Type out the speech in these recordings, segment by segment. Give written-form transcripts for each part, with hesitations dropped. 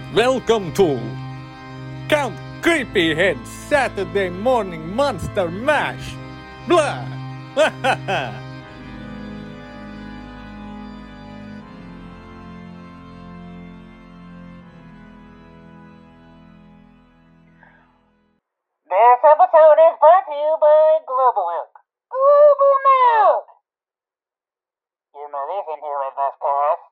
Welcome to Count Creepyhead's Saturday Morning Monster Mash. Blah! This episode is brought to you by Global Milk. Global Milk! You know this in here with us, cuz.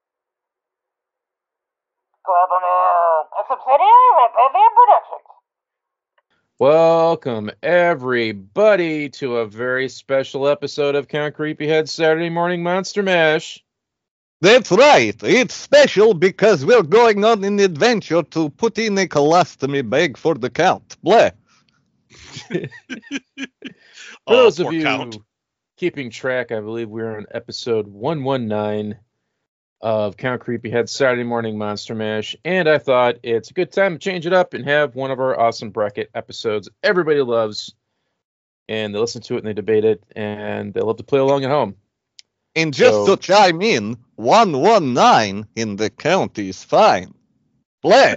Global Milk, a subsidiary of Pavia Productions. Welcome, everybody, to a very special episode of Count Creepyhead's Saturday Morning Monster Mash. That's right. It's special because we're going on an adventure to put in a colostomy bag for the Count. Blah. For those of poor you Count. keeping track, I believe we're on episode 119 of Count Creepyhead's Saturday Morning Monster Mash, and I thought it's a good time to change it up and have one of our awesome bracket episodes everybody loves, and they listen to it and they debate it, and they love to play along at home. And just So- to chime in, 119 in the Count is fine. Blah.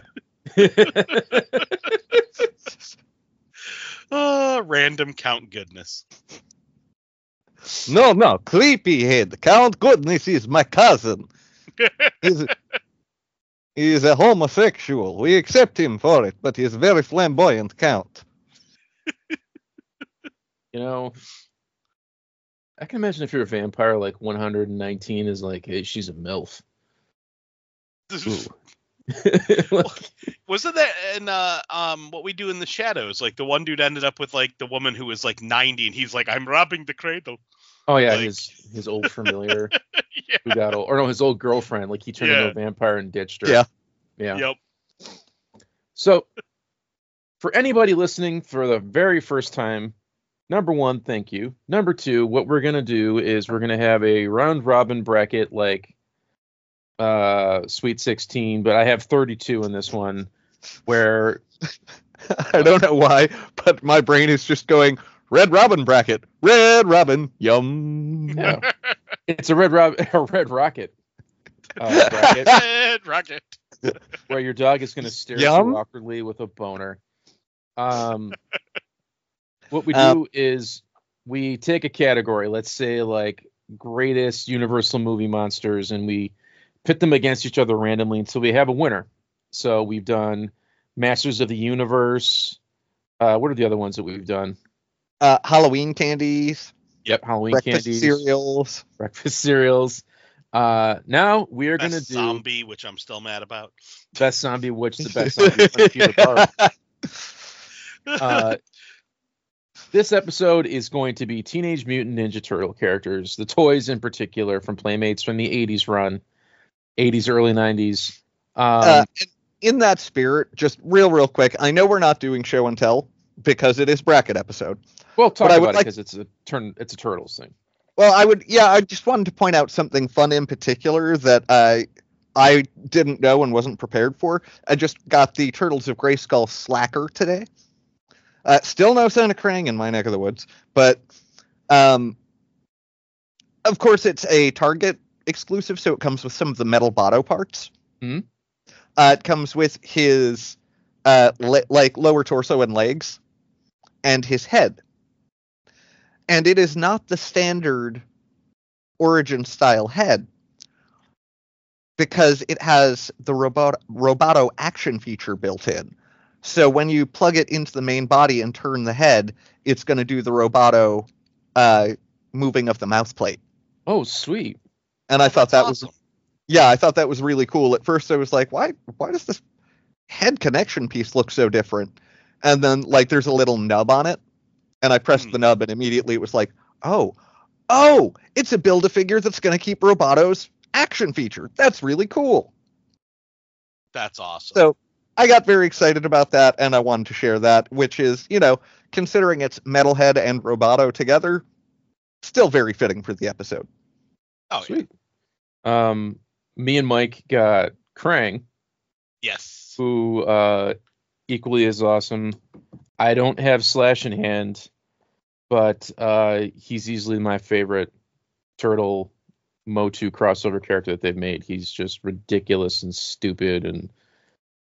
Random Count goodness. No, Creepyhead. Count Goodness is my cousin. He's a homosexual. We accept him for it, but he's a very flamboyant Count. You know, I can imagine if you're a vampire, like 119 is like, hey, she's a MILF. Ooh. Like, Wasn't that in What We Do in the Shadows? Like the one dude ended up with like the woman who was like 90 and he's like, I'm robbing the cradle. oh yeah, Like- his old familiar Yeah. who got old, or no, his old girlfriend. Like he turned into Yeah. a vampire and ditched her. Yeah. Yeah. Yep. So, for anybody listening for the very first time, number one, thank you. Number two, what we're gonna do is we're gonna have a round robin bracket like Sweet 16, but I have 32 in this one, where I don't know why, but my brain is just going, Red Robin bracket. Red Robin. Yum. yeah, it's a red rocket bracket Red Rocket. where your dog is gonna stare at Yum. you awkwardly with a boner. What we do is we take a category, let's say like greatest Universal movie monsters, and we pit them against each other randomly until we have a winner. So we've done Masters of the Universe. What are the other ones that we've done? Halloween candies. Yep, Halloween Breakfast candies, cereals. breakfast cereals. Now we are going to Best do zombie, which I'm still mad about. Best Zombie, which the best zombie from Peter Park. This episode is going to be Teenage Mutant Ninja Turtle characters, the toys in particular from Playmates from the 80s run, 80s, early 90s. In that spirit, just real quick, I know we're not doing show and tell because it is bracket episode. We'll talk but I would about it like- because it's a Turtles thing. Well, I just wanted to point out something fun in particular that I didn't know and wasn't prepared for. I just got the Turtles of Grayskull Slacker today. Still no Son of Krang in my neck of the woods, but of course it's a Target exclusive, so it comes with some of the Metal Botto parts. Mhm. It comes with his lower torso and legs, and his head. And it is not the standard Origin style head, because it has the Roboto action feature built in. So when you plug it into the main body and turn the head, it's going to do the Roboto moving of the mouth plate. Oh, sweet. And I thought that That's awesome. I thought that was really cool. At first I was like, why does this head connection piece look so different? And then like there's a little nub on it, and I pressed the nub and immediately it was like, oh, it's a Build-A-Figure that's going to keep Roboto's action feature. That's really cool. That's awesome. So I got very excited about that, and I wanted to share that, which is, considering it's Metalhead and Roboto together, still very fitting for the episode. oh, Sweet. Me and Mike got Krang, yeah. Yes. who equally is awesome. I don't have Slash in hand, but he's easily my favorite Turtle Motu crossover character that they've made. He's just ridiculous and stupid and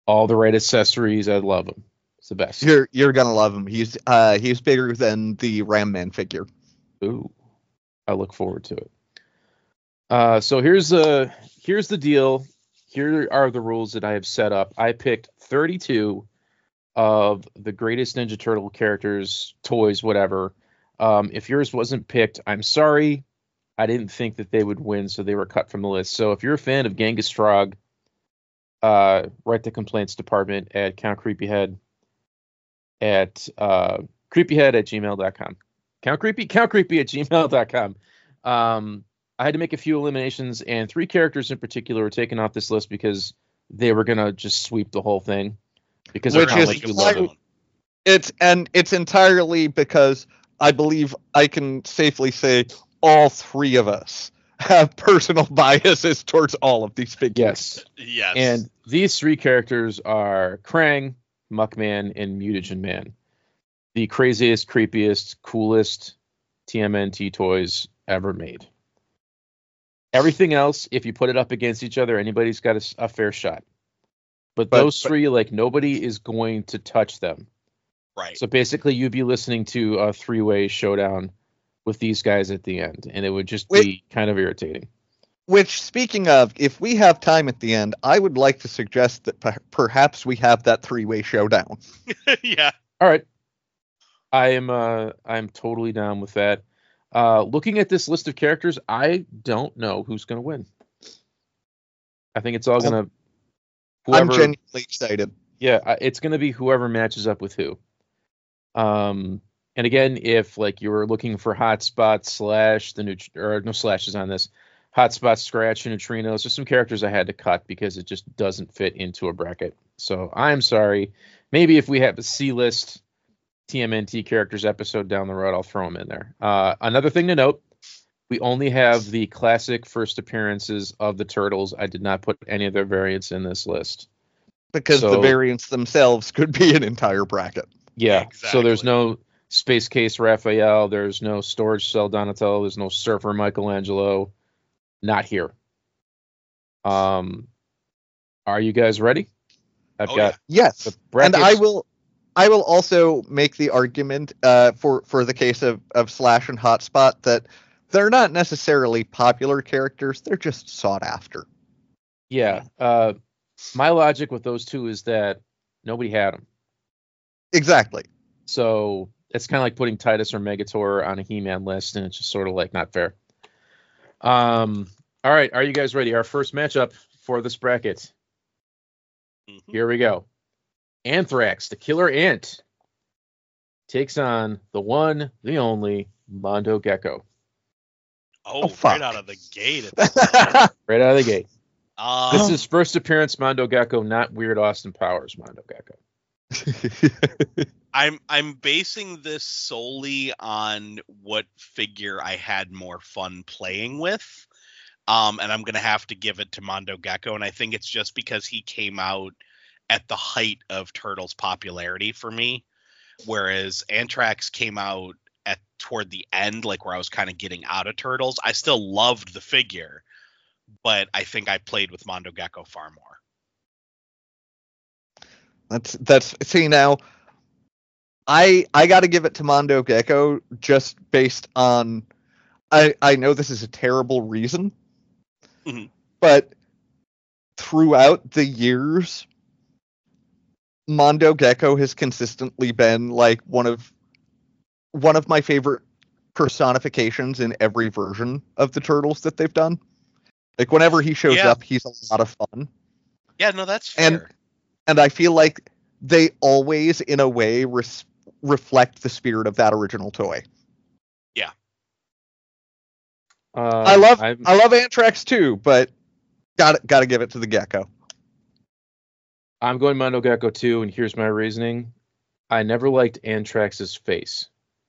All the right accessories. I love him. It's the best. You're gonna love him. He's bigger than the Ram Man figure. Ooh, I look forward to it. So here's the deal. Here are the rules that I have set up. I picked 32 of the greatest Ninja Turtle characters, toys, whatever. If yours wasn't picked, I'm sorry. I didn't think that they would win, so they were cut from the list. So if you're a fan of Genghis Frog, write the complaints department at CountCreepyHead at creepyhead@gmail.com. Countcreepy at gmail.com. I had to make a few eliminations, and 3 characters in particular were taken off this list because they were gonna just sweep the whole thing. Because Which is like you love them. It's entirely because I believe I can safely say all 3 of us have personal biases towards all of these figures. Yes. And these 3 characters are Krang, Muckman, and Mutagen Man. The craziest, creepiest, coolest TMNT toys ever made. Everything else, if you put it up against each other, anybody's got a fair shot. But those 3, like, nobody is going to touch them. Right. So basically, you'd be listening to a 3-way showdown with these guys at the end, and it would just be kind of irritating. Which, speaking of, if we have time at the end, I would like to suggest that perhaps we have that 3-way showdown. Yeah. All right. I'm totally down with that. Looking at this list of characters, I don't know who's going to win. I think it's all going to... I'm genuinely excited. Yeah, it's going to be whoever matches up with who. And again, if like you were looking for Hotspot slash no slashes on this, Hotspot, Scratch, and Neutrinos, there's some characters I had to cut because it just doesn't fit into a bracket. So I'm sorry. Maybe if we have a C-list TMNT characters episode down the road, I'll throw them in there. Another thing to note, we only have the classic first appearances of the Turtles. I did not put any of their variants in this list. Because the variants themselves could be an entire bracket. Yeah, exactly. So there's no Space Case Raphael, there's no Storage Cell Donatello, there's no Surfer Michelangelo. Not here. Are you guys ready? Yes. And I will also make the argument for the case of Slash and Hotspot that they're not necessarily popular characters, they're just sought after. Yeah. My logic with those 2 is that nobody had them. Exactly. So it's kind of like putting Titus or Megator on a He-Man list, and it's just sort of like not fair. All right, are you guys ready? Our first matchup for this bracket. Mm-hmm. Here we go. Anthrax, the Killer Ant, takes on the one, the only Mondo Gecko. Right out of the gate. Right out of the gate. This is first appearance Mondo Gecko, not Weird Austin Powers Mondo Gecko. I'm basing this solely on what figure I had more fun playing with. And I'm going to have to give it to Mondo Gecko. And I think it's just because he came out at the height of Turtles' popularity for me. Whereas Anthrax came out toward the end, like where I was kind of getting out of Turtles. I still loved the figure, but I think I played with Mondo Gecko far more. That's see now. I got to give it to Mondo Gecko just based on I know this is a terrible reason, but throughout the years, Mondo Gecko has consistently been like one of my favorite personifications in every version of the Turtles that they've done. Like whenever he shows up, he's a lot of fun. Yeah, no, that's fair. And I feel like they always, in a way, reflect the spirit of that original toy. Yeah. I love Anthrax too, but gotta give it to the Gecko. I'm going Mondo Gecko too, and here's my reasoning. I never liked Anthrax's face.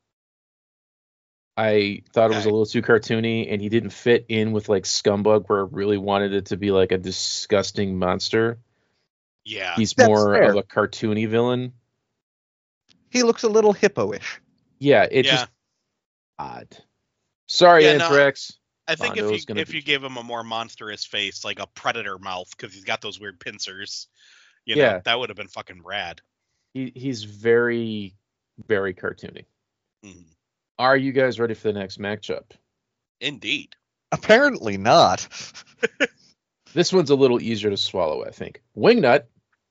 I thought it was a little too cartoony, and he didn't fit in with like Scumbug, where I really wanted it to be like a disgusting monster. Yeah, he's more of a cartoony villain. He looks a little hippo-ish. Yeah, it's just odd. Sorry, Anthrax. I think if you give him a more monstrous face, like a predator mouth, because he's got those weird pincers, You know, Yeah. that would have been fucking rad. He's very, very cartoony. Mhm. Are you guys ready for the next matchup? Indeed. Apparently not. This one's a little easier to swallow, I think. Wingnut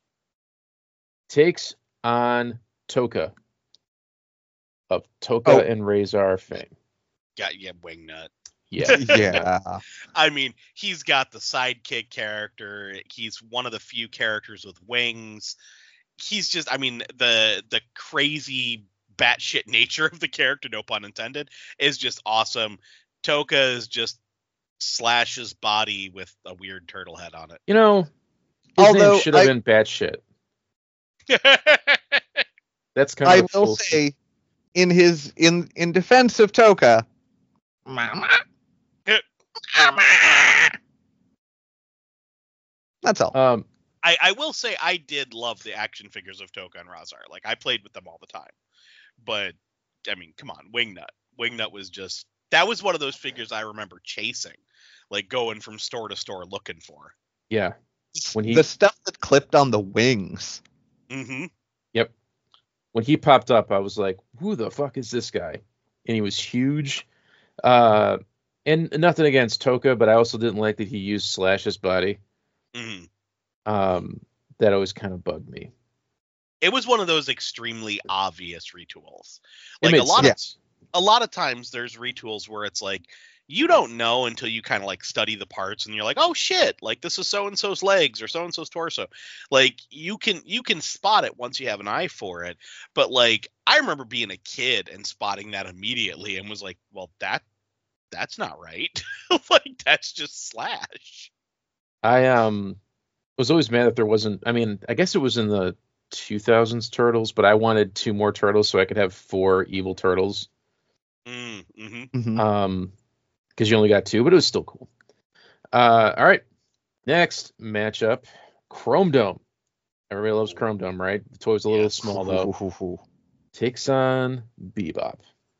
takes on Toka of Toka and Razor fame. Got Wingnut. Yeah. Yeah. I mean, he's got the sidekick character. He's one of the few characters with wings. He's just, I mean, the crazy batshit nature of the character, no pun intended, is just awesome. Toka is just Slash's body with a weird turtle head on You know, his Although name should have been Batshit. it. That's kind I of will say, in defense of Toka, that's all. I will say I did love the action figures of Toka and Razar. Like, I played with them all the time. But, I mean, come on, Wingnut. Wingnut was just, that was one of those figures I remember chasing. Like, going from store to store looking for. Yeah. When he The stuff that clipped on the wings. Mm-hmm. Yep. When he popped up, I was like, who the fuck is this guy? And he was huge. And nothing against Toka, but I also didn't like that he used Slash's body. Mm-hmm. That always kind of bugged me. It was one of those extremely obvious retools. It Like, made a sense. lot of times there's retools where it's like, you don't know until you kind of like study the parts and you're like, oh shit, like this is so-and-so's legs or so-and-so's torso. Like, you can spot it once you have an eye for it. But like, I remember being a kid and spotting that immediately and was like, well, that's not right. Like, that's just Slash. I was always mad that there wasn't. I mean, I guess it was in the 2000s Turtles, but I wanted 2 more Turtles so I could have 4 evil Turtles. Mm-hmm. Mhm. Because you only got 2, but it was still cool. All right, next matchup, Chrome Dome. Everybody loves Chrome Dome, right? The toy's a little Yes. small though. Takes on Bebop.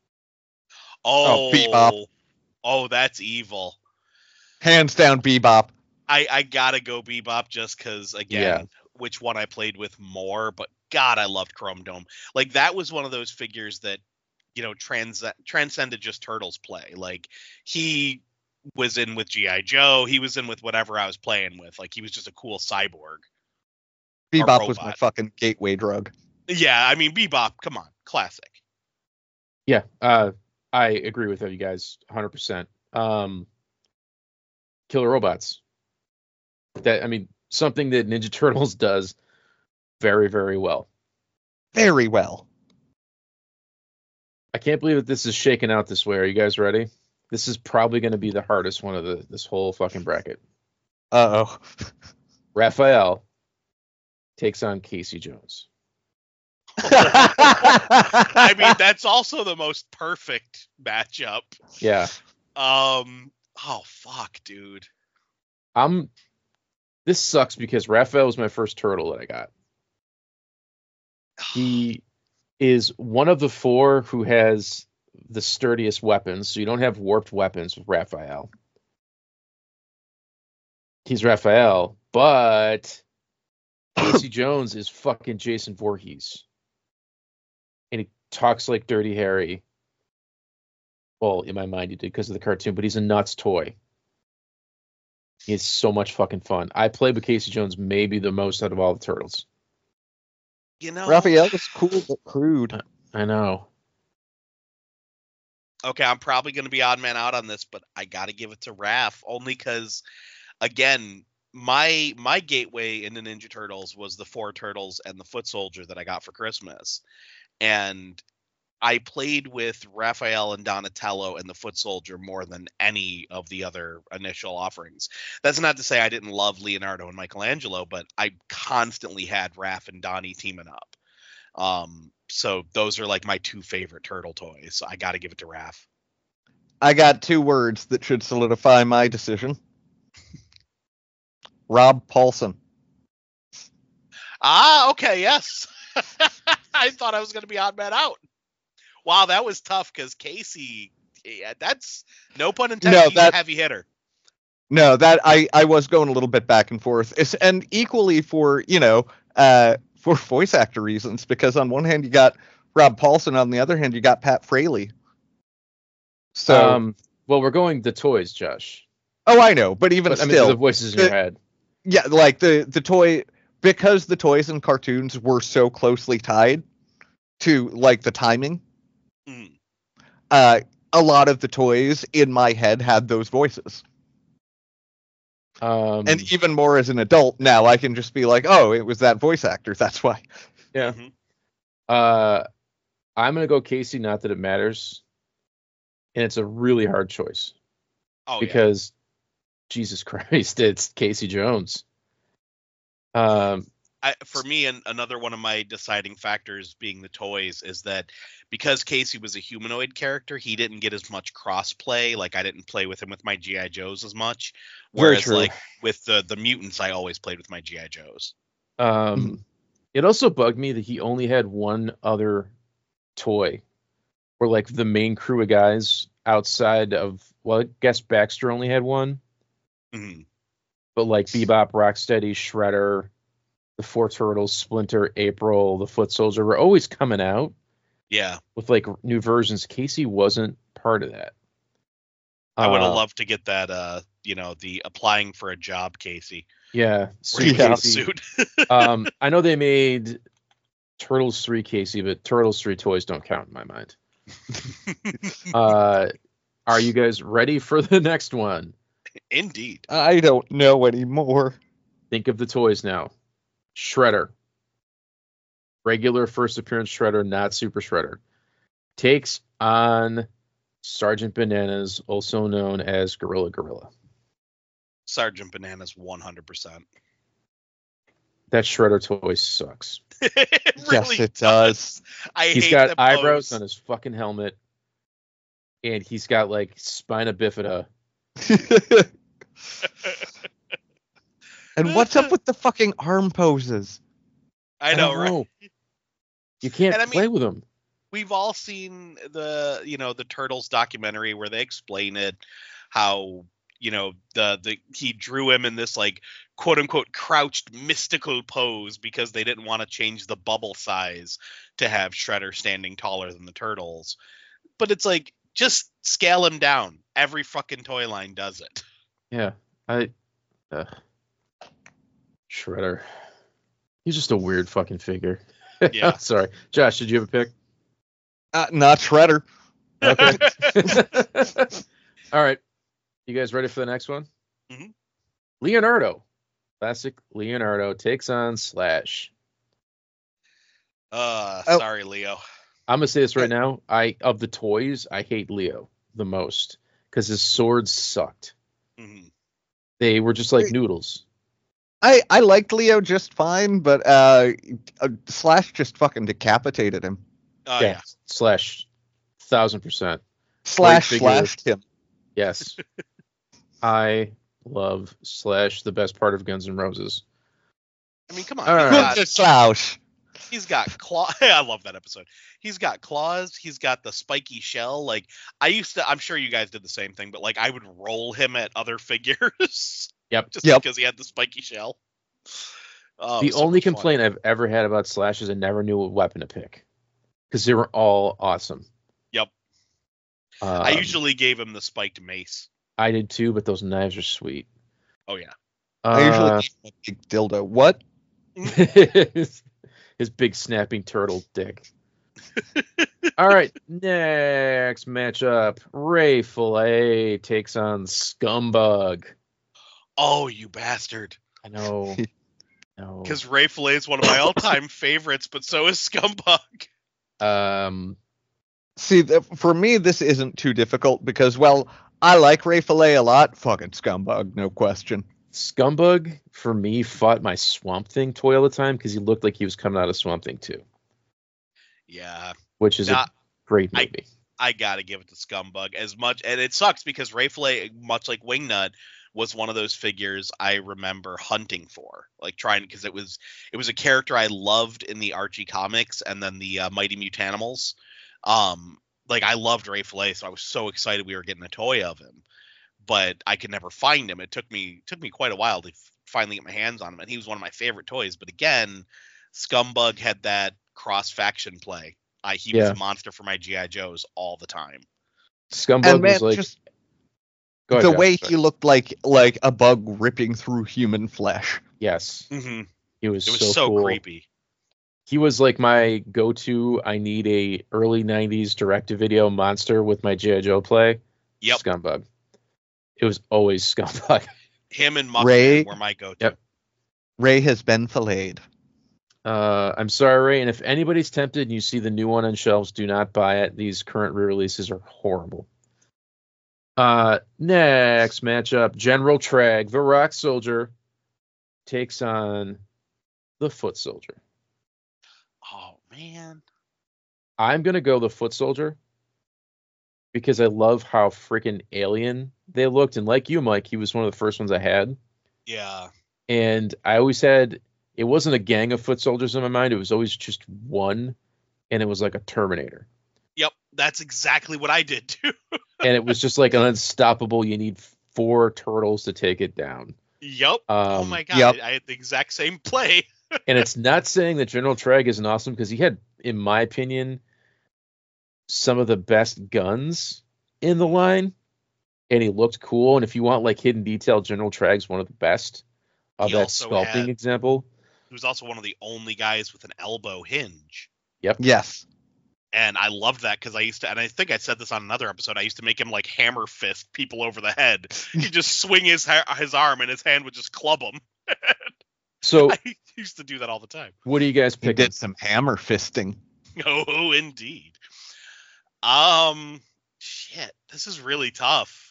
Oh, Bebop. Oh, that's evil. Hands down, Bebop. I gotta go Bebop just because, again, which one I played with more, but God, I loved Chrome Dome. Like, that was one of those figures that, you know, transcended just Turtles play. Like, he was in with G.I. Joe. He was in with whatever I was playing with. Like, he was just a cool cyborg. Bebop was my robot. fucking gateway drug. Yeah, I mean, Bebop, come on, classic. Yeah, I agree with you guys 100%. Killer Robots. That, I mean, something that Ninja Turtles does very, very well. Very well. I can't believe that this is shaking out this way. Are you guys ready? This is probably going to be the hardest one of this whole fucking bracket. Uh-oh. Raphael takes on Casey Jones. I mean, that's also the most perfect matchup. Yeah. Oh, fuck, dude. This sucks because Raphael was my first turtle that I got. He is one of the 4 who has the sturdiest weapons, so you don't have warped weapons with Raphael. He's Raphael, but Casey Jones is fucking Jason Voorhees. And he talks like Dirty Harry. Well, in my mind he did because of the cartoon, but he's a nuts toy. He's so much fucking fun. I played with Casey Jones maybe the most out of all the Turtles. You know, Raphael was cool but crude. I know. okay, I'm probably going to be odd man out on this, but I got to give it to Raph only because, again, my gateway into Ninja Turtles was the 4 Turtles and the Foot Soldier that I got for Christmas. And I played with Raphael and Donatello and the Foot Soldier more than any of the other initial offerings. That's not to say I didn't love Leonardo and Michelangelo, but I constantly had Raph and Donnie teaming up. So those are like my 2 favorite turtle toys. So I got to give it to Raph. I got 2 words that should solidify my decision. Rob Paulson. Ah, okay, yes. I thought I was going to be odd man out. Wow, that was tough because Casey, yeah, that's no pun intended, he's a heavy hitter. No, that I was going a little bit back and forth. And equally for, for voice actor reasons, because on one hand you got Rob Paulson, on the other hand you got Pat Fraley. So, well, we're going the toys, Josh. oh, I know, but even I mean, still, the voices in your head. Yeah, like the toy, because the toys and cartoons were so closely tied to like the timing. Mm. A lot of the toys in my head had those voices. And even more as an adult now, I can just be like, oh, it was that voice actor. That's why. Yeah. Mm-hmm. I'm going to go Casey, not that it matters. And it's a really hard choice. Oh, because Jesus Christ, it's Casey Jones. For me, another one of my deciding factors being the toys is that because Casey was a humanoid character, he didn't get as much cross-play. Like, I didn't play with him with my G.I. Joes as much. Whereas, like, with the mutants, I always played with my G.I. Joes. It also bugged me that he only had one other toy. Where, like, the main crew of guys outside of, well, I guess Baxter only had one. Mm-hmm. But, like, Bebop, Rocksteady, Shredder, the Four Turtles, Splinter, April, the Foot Soldier were always coming out. Yeah. With, like, new versions. Casey wasn't part of that. I would have loved to get that, the applying for a job Casey. Yeah. Suit. I know they made Turtles 3 Casey, but Turtles 3 toys don't count in my mind. Are you guys ready for the next one? Indeed. I don't know anymore. Think of the toys now. Shredder. Regular first appearance Shredder, not Super Shredder. Takes on Sergeant Bananas, also known as Gorilla. Sergeant Bananas 100%. That Shredder toy sucks. It really yes, it does. He's got eyebrows on his fucking helmet. And he's got, like, spina bifida. And what's up with the fucking arm poses? I know, right? You can't play with them. We've all seen the Turtles documentary where they explain it, how, he drew him in this, like, quote unquote crouched mystical pose because they didn't want to change the bubble size to have Shredder standing taller than the Turtles. But it's like, just scale him down. Every fucking toy line does it. Yeah. Shredder. He's just a weird fucking figure. Yeah. Sorry. Josh, did you have a pick? Not Shredder. Okay. All right. You guys ready for the next one? Mm-hmm. Leonardo. Classic Leonardo takes on Slash. Sorry, Leo. I'm going to say this right now. Of the toys, I hate Leo the most because his swords sucked. Mm-hmm. They were just like noodles. I liked Leo just fine, but Slash just fucking decapitated him. Yeah. Slash 1000%. Slash slashed him. Yes. I love Slash, the best part of Guns N' Roses. I mean, come on. Right. Slash. He's got claws. I love that episode. He's got claws. He's got the spiky shell. Like, I'm sure you guys did the same thing, but, like, I would roll him at other figures. Yep. Just because he had the spiky shell. The only complaint I've ever had about Slash is I never knew what weapon to pick. Because they were all awesome. Yep. I usually gave him the spiked mace. I did too, but those knives are sweet. Oh, yeah. I usually gave him a big dildo. What? His big snapping turtle dick. All right, next matchup. Ray Fillet takes on Scumbug. Oh, you bastard. I know. No. Because Ray Fillet is one of my all-time favorites, but so is Scumbug. See, for me, this isn't too difficult because, well, I like Ray Fillet a lot. Fucking Scumbug, no question. Scumbug, for me, fought my Swamp Thing toy all the time because he looked like he was coming out of Swamp Thing 2. Yeah. Which is a great movie. I gotta give it to Scumbug as much, and it sucks because Ray Fillet, much like Wingnut, was one of those figures I remember hunting for, like trying, because it was a character I loved in the Archie comics and then the Mighty Mutanimals. Like, I loved Ray Fillet, so I was so excited we were getting a toy of him, but I could never find him. It took me quite a while to finally get my hands on him, and he was one of my favorite toys. But again, Scumbug had that cross faction play. He was a monster for my GI Joes all the time. Scumbug And man, was like, just go ahead, the Josh, way sorry. he looked like a bug ripping through human flesh. Yes, Mm-hmm. he was It was so cool. creepy. He was like my go-to. I need a early '90s direct-to-video monster with my G.I. Joe play. Yep. Scumbug. It was always Scumbug. Him and Muffin Ray- were my go-to. Yep. Ray has been filleted. I'm sorry, Ray, and if anybody's tempted and you see the new one on shelves, do not buy it. These current re-releases are horrible. Next matchup, General Trag, the Rock Soldier, takes on the Foot Soldier. Oh man. I'm gonna go the Foot Soldier because I love how freaking alien they looked, and like you, Mike, he was one of the first ones I had, Yeah. and I always had. It wasn't a gang of foot soldiers in my mind. It was always just one, and it was like a Terminator. Yep. That's exactly what I did too. And it was just like an unstoppable. You need 4 turtles to take it down. Yep. Oh my god. Yep. I had the exact same play. And it's not saying that General Trag isn't awesome because he had, in my opinion, some of the best guns in the line, and he looked cool. And if you want like hidden detail, General Trag's one of the best of He that also sculpting had- example. He was also one of the only guys with an elbow hinge. Yes. And I loved that because I used to, and I think I said this on another episode, I used to make him like hammer fist people over the head. He'd just swing his arm and his hand would just club him. So I used to do that all the time. what do you guys He pick? did some hammer fisting. Oh, indeed. Shit, this is really tough.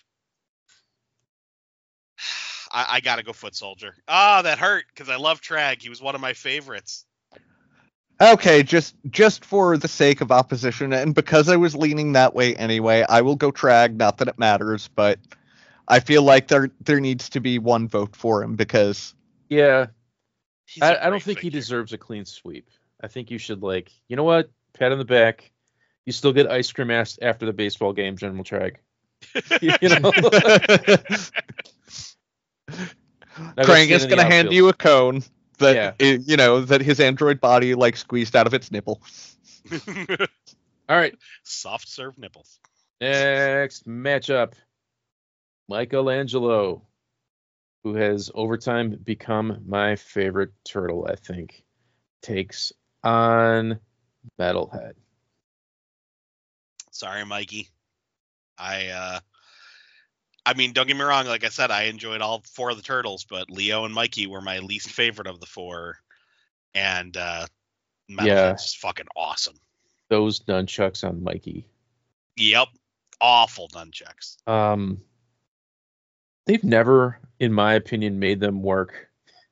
I gotta go Foot Soldier. That hurt because I love Trag. He was one of my favorites. Okay, just for the sake of opposition, and because I was leaning that way anyway, I will go Trag. Not that it matters, but I feel like there needs to be one vote for him because Yeah, He's a I don't great think he figure. deserves a clean sweep. I think you should like, you know what? Pat on the back. You still get ice cream after the baseball game, General Trag. You know, Krang is going to hand you a cone that Yeah. that his android body like squeezed out of its nipple. All right, Soft serve nipples. next matchup, Michelangelo, who has over time become my favorite turtle, I think, takes on Metalhead. Sorry, Mikey. I mean, don't get me wrong. Like I said, I enjoyed all 4 of the turtles, but Leo and Mikey were my least favorite of the 4. And Metalhead's just fucking awesome. Those nunchucks on Mikey. Yep. Awful nunchucks. They've never, in my opinion, made them work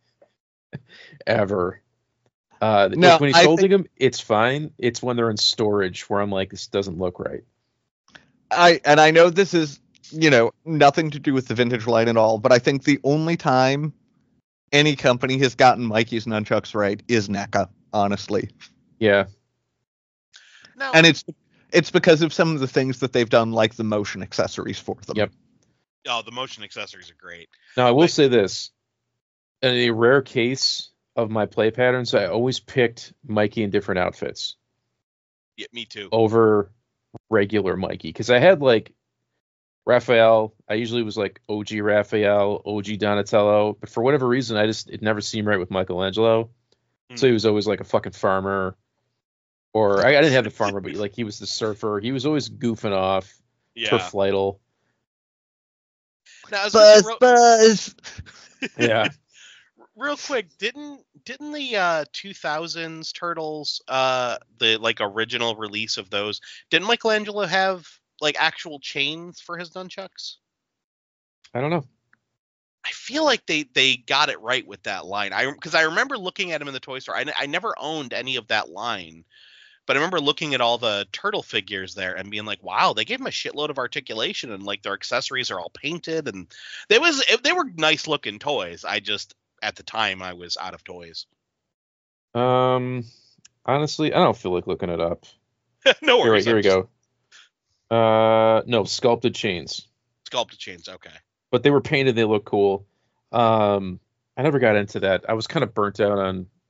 ever. No, like when he's I holding them, it's fine. It's when they're in storage where I'm like, this doesn't look right. I know this is nothing to do with the vintage line at all, but I think the only time any company has gotten Mikey's nunchucks right is NECA, honestly. Yeah. No. And it's because of some of the things that they've done, like the motion accessories for them. Yep. Oh, the motion accessories are great. Now, I will Like- say this. In a rare case of my play patterns, I always picked Mikey in different outfits Yeah, me too. over regular Mikey. Because I had like Raphael. I usually was like OG Raphael, OG Donatello. But for whatever reason, it never seemed right with Michelangelo. So he was always like a fucking farmer. Or I didn't have the farmer, but like he was the surfer. He was always goofing off. Yeah. Turf Lytle. Now, I was gonna say, Buzz. Yeah. real quick, didn't the 2000s Turtles, the like original release of those, didn't Michelangelo have like actual chains for his nunchucks? I don't know. I feel like they got it right with that line. Because I remember looking at him in the toy store. I never owned any of that line, but I remember looking at all the turtle figures there and being like, wow, they gave him a shitload of articulation, and like their accessories are all painted, and they were nice looking toys. I just, at the time, I was out of toys. Honestly, I don't feel like looking it up. No worries. Here we go. No, sculpted chains. Sculpted chains. Okay. But they were painted. They look cool. I never got into that. I was kind of burnt out on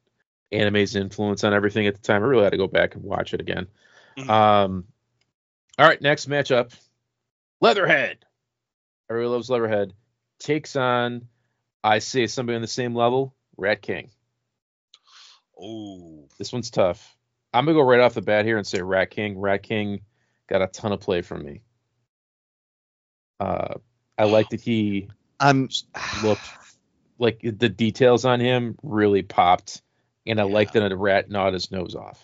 anime's influence on everything at the time. I really had to go back and watch it again. Mhm. All right, next matchup. Leatherhead. Everybody loves Leatherhead. Takes on, I say, somebody on the same level, Rat King. Oh, This one's tough. I'm going to go right off the bat here and say Rat King. Rat King got a ton of play from me. I like that he I'm looked like the details on him really popped, and I like that a rat gnawed his nose off.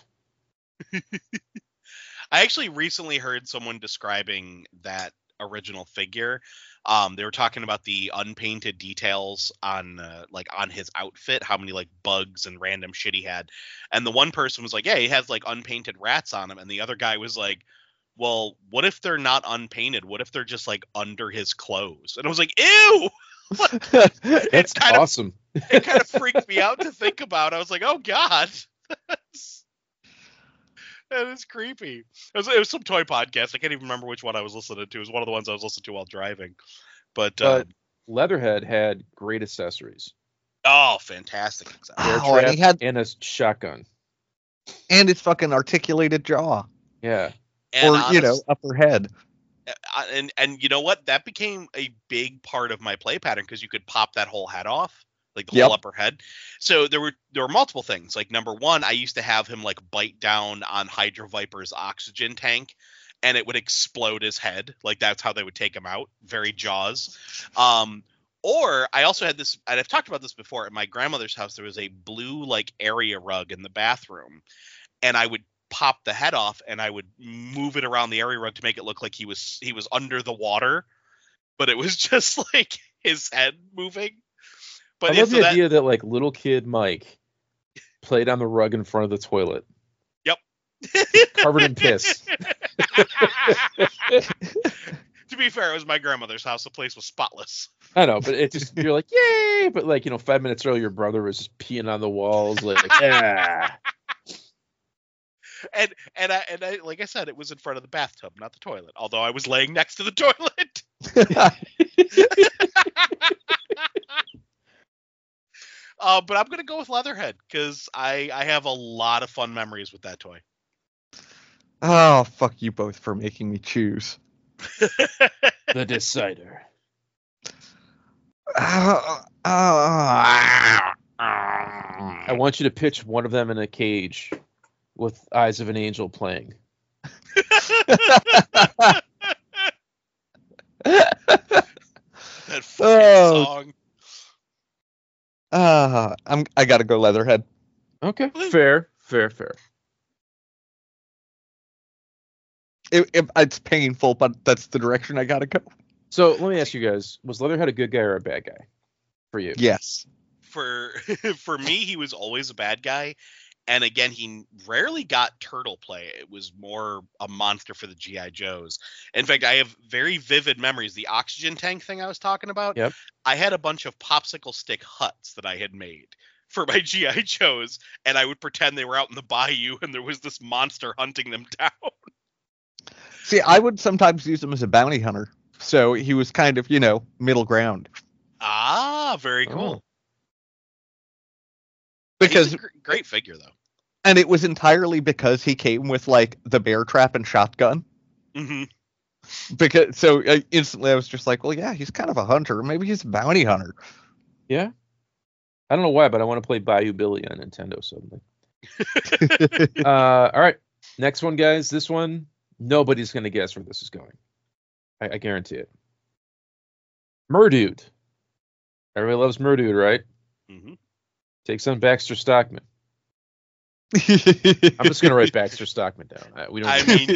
I actually recently heard someone describing that original figure. They were talking about the unpainted details on on his outfit, how many like bugs and random shit he had. And the one person was like, yeah, he has like unpainted rats on him. And the other guy was like, well, what if they're not unpainted? What if they're just like under his clothes? And I was like, ew! That's awesome. It kind of freaked me out to think about. I was like, oh God. That is creepy. It was some toy podcast. I can't even remember which one I was listening to. It was one of the ones I was listening to while driving. But Leatherhead had great accessories. Oh, fantastic. Bear Oh, and trap he had- and a shotgun. and his fucking articulated jaw, Yeah. And or upper head. and you know what? That became a big part of my play pattern because you could pop that whole head off, like the Yep. whole upper head. So there were multiple things. Like number one, I used to have him like bite down on Hydra Viper's oxygen tank, and it would explode his head. Like that's how they would take him out. Very Jaws. Or I also had this, and I've talked about this before. At my grandmother's house, there was a blue like area rug in the bathroom, and I would pop the head off and I would move it around the area rug to make it look like he was under the water, but it was just like his head moving. But I love the idea that like little kid Mike played on the rug in front of the toilet. Yep. Covered in piss. To be fair, it was my grandmother's house. The place was spotless. I know, but it just, you're like, yay! But like, 5 minutes earlier, your brother was just peeing on the walls, like, yeah. And I like I said, it was in front of the bathtub, not the toilet. Although I was laying next to the toilet. But I'm gonna go with Leatherhead because I have a lot of fun memories with that toy. Oh, fuck you both for making me choose. The decider. I I want you to pitch one of them in a cage with Eyes of an Angel playing. That fucking song. I gotta go Leatherhead. Okay, fair. It's painful, but that's the direction I gotta go. So let me ask you guys: was Leatherhead a good guy or a bad guy for you? Yes. For me, he was always a bad guy. And again, he rarely got turtle play. It was more a monster for the G.I. Joes. In fact, I have very vivid memories. The oxygen tank thing I was talking about. Yep. I had a bunch of popsicle stick huts that I had made for my G.I. Joes, and I would pretend they were out in the bayou, and there was this monster hunting them down. See, I would sometimes use him as a bounty hunter, so he was kind of, middle ground. Ah, very cool. Because He's a great figure, though. And it was entirely because he came with like the bear trap and shotgun. Mm-hmm. Because so instantly I was just like, well, yeah, he's kind of a hunter. Maybe he's a bounty hunter. Yeah. I don't know why, but I want to play Bayou Billy on Nintendo suddenly. All right. Next one, guys. This one, nobody's going to guess where this is going. I guarantee it. Murdude. Everybody loves Murdude, right? Mm-hmm. Takes on Baxter Stockman. I'm just going to write Baxter Stockman down. We don't. I mean,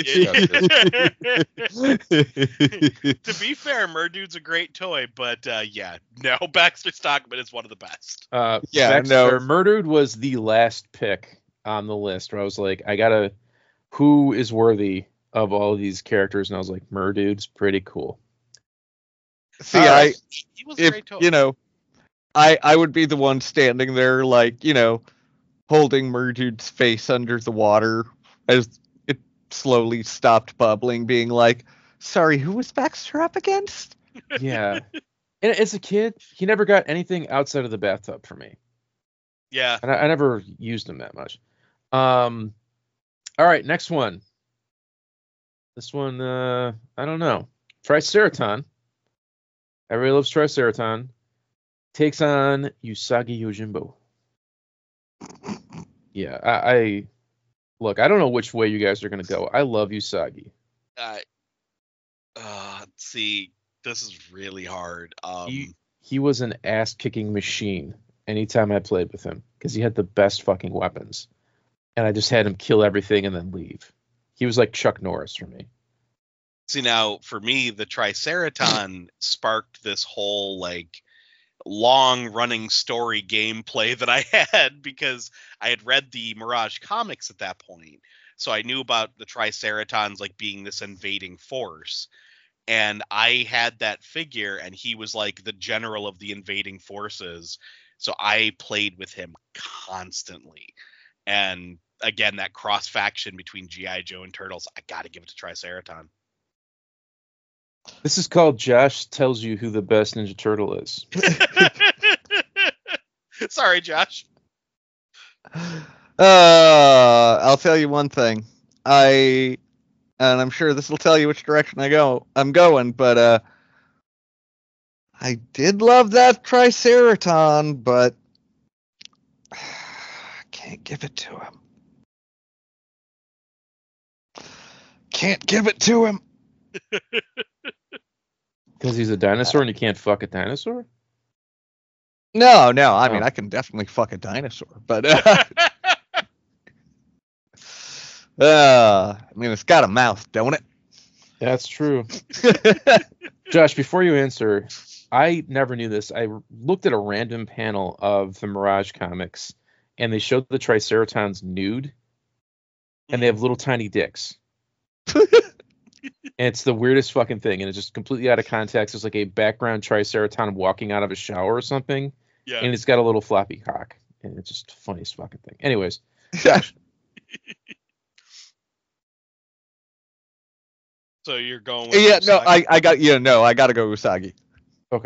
to be fair, Murdude's a great toy, but Baxter Stockman is one of the best. Murdude was the last pick on the list where I was like, who is worthy of all of these characters? And I was like, Murdude's pretty cool. See, he was a great toy. I would be the one standing there, like, holding Murdude's face under the water as it slowly stopped bubbling, being like, sorry, who was Baxter up against? Yeah. And as a kid, he never got anything outside of the bathtub for me. Yeah. And I never used them that much. All right, next one. This one, I don't know. Triceraton. Everybody loves Triceraton. Takes on Usagi Yojimbo. Yeah, I look, I don't know which way you guys are going to go. I love Usagi. See, this is really hard. He was an ass-kicking machine anytime I played with him because he had the best fucking weapons. And I just had him kill everything and then leave. He was like Chuck Norris for me. See, now, for me, the Triceraton sparked this whole, like, long-running story gameplay that I had because I had read the Mirage comics at that point. So I knew about the Triceratons, like, being this invading force. And I had that figure, and he was, like, the general of the invading forces. So I played with him constantly. And, again, that cross-faction between G.I. Joe and Turtles, I gotta give it to Triceraton. This is called Josh Tells You Who the Best Ninja Turtle Is. Sorry, Josh. I'll tell you one thing. And I'm sure this will tell you which direction I'm going, but I did love that Triceraton, but I can't give it to him. Can't give it to him. Because he's a dinosaur and you can't fuck a dinosaur? No. I mean, I can definitely fuck a dinosaur, but I mean, it's got a mouth, don't it? That's true. Josh, before you answer, I never knew this. I looked at a random panel of the Mirage comics, and they showed the Triceratons nude, and they have little tiny dicks. And it's the weirdest fucking thing, and it's just completely out of context. It's like a background Triceraton walking out of a shower or something, and it's got a little floppy cock, and it's just the funniest fucking thing. Anyways, Josh. So you're going with Usagi? I got to go Usagi. Okay.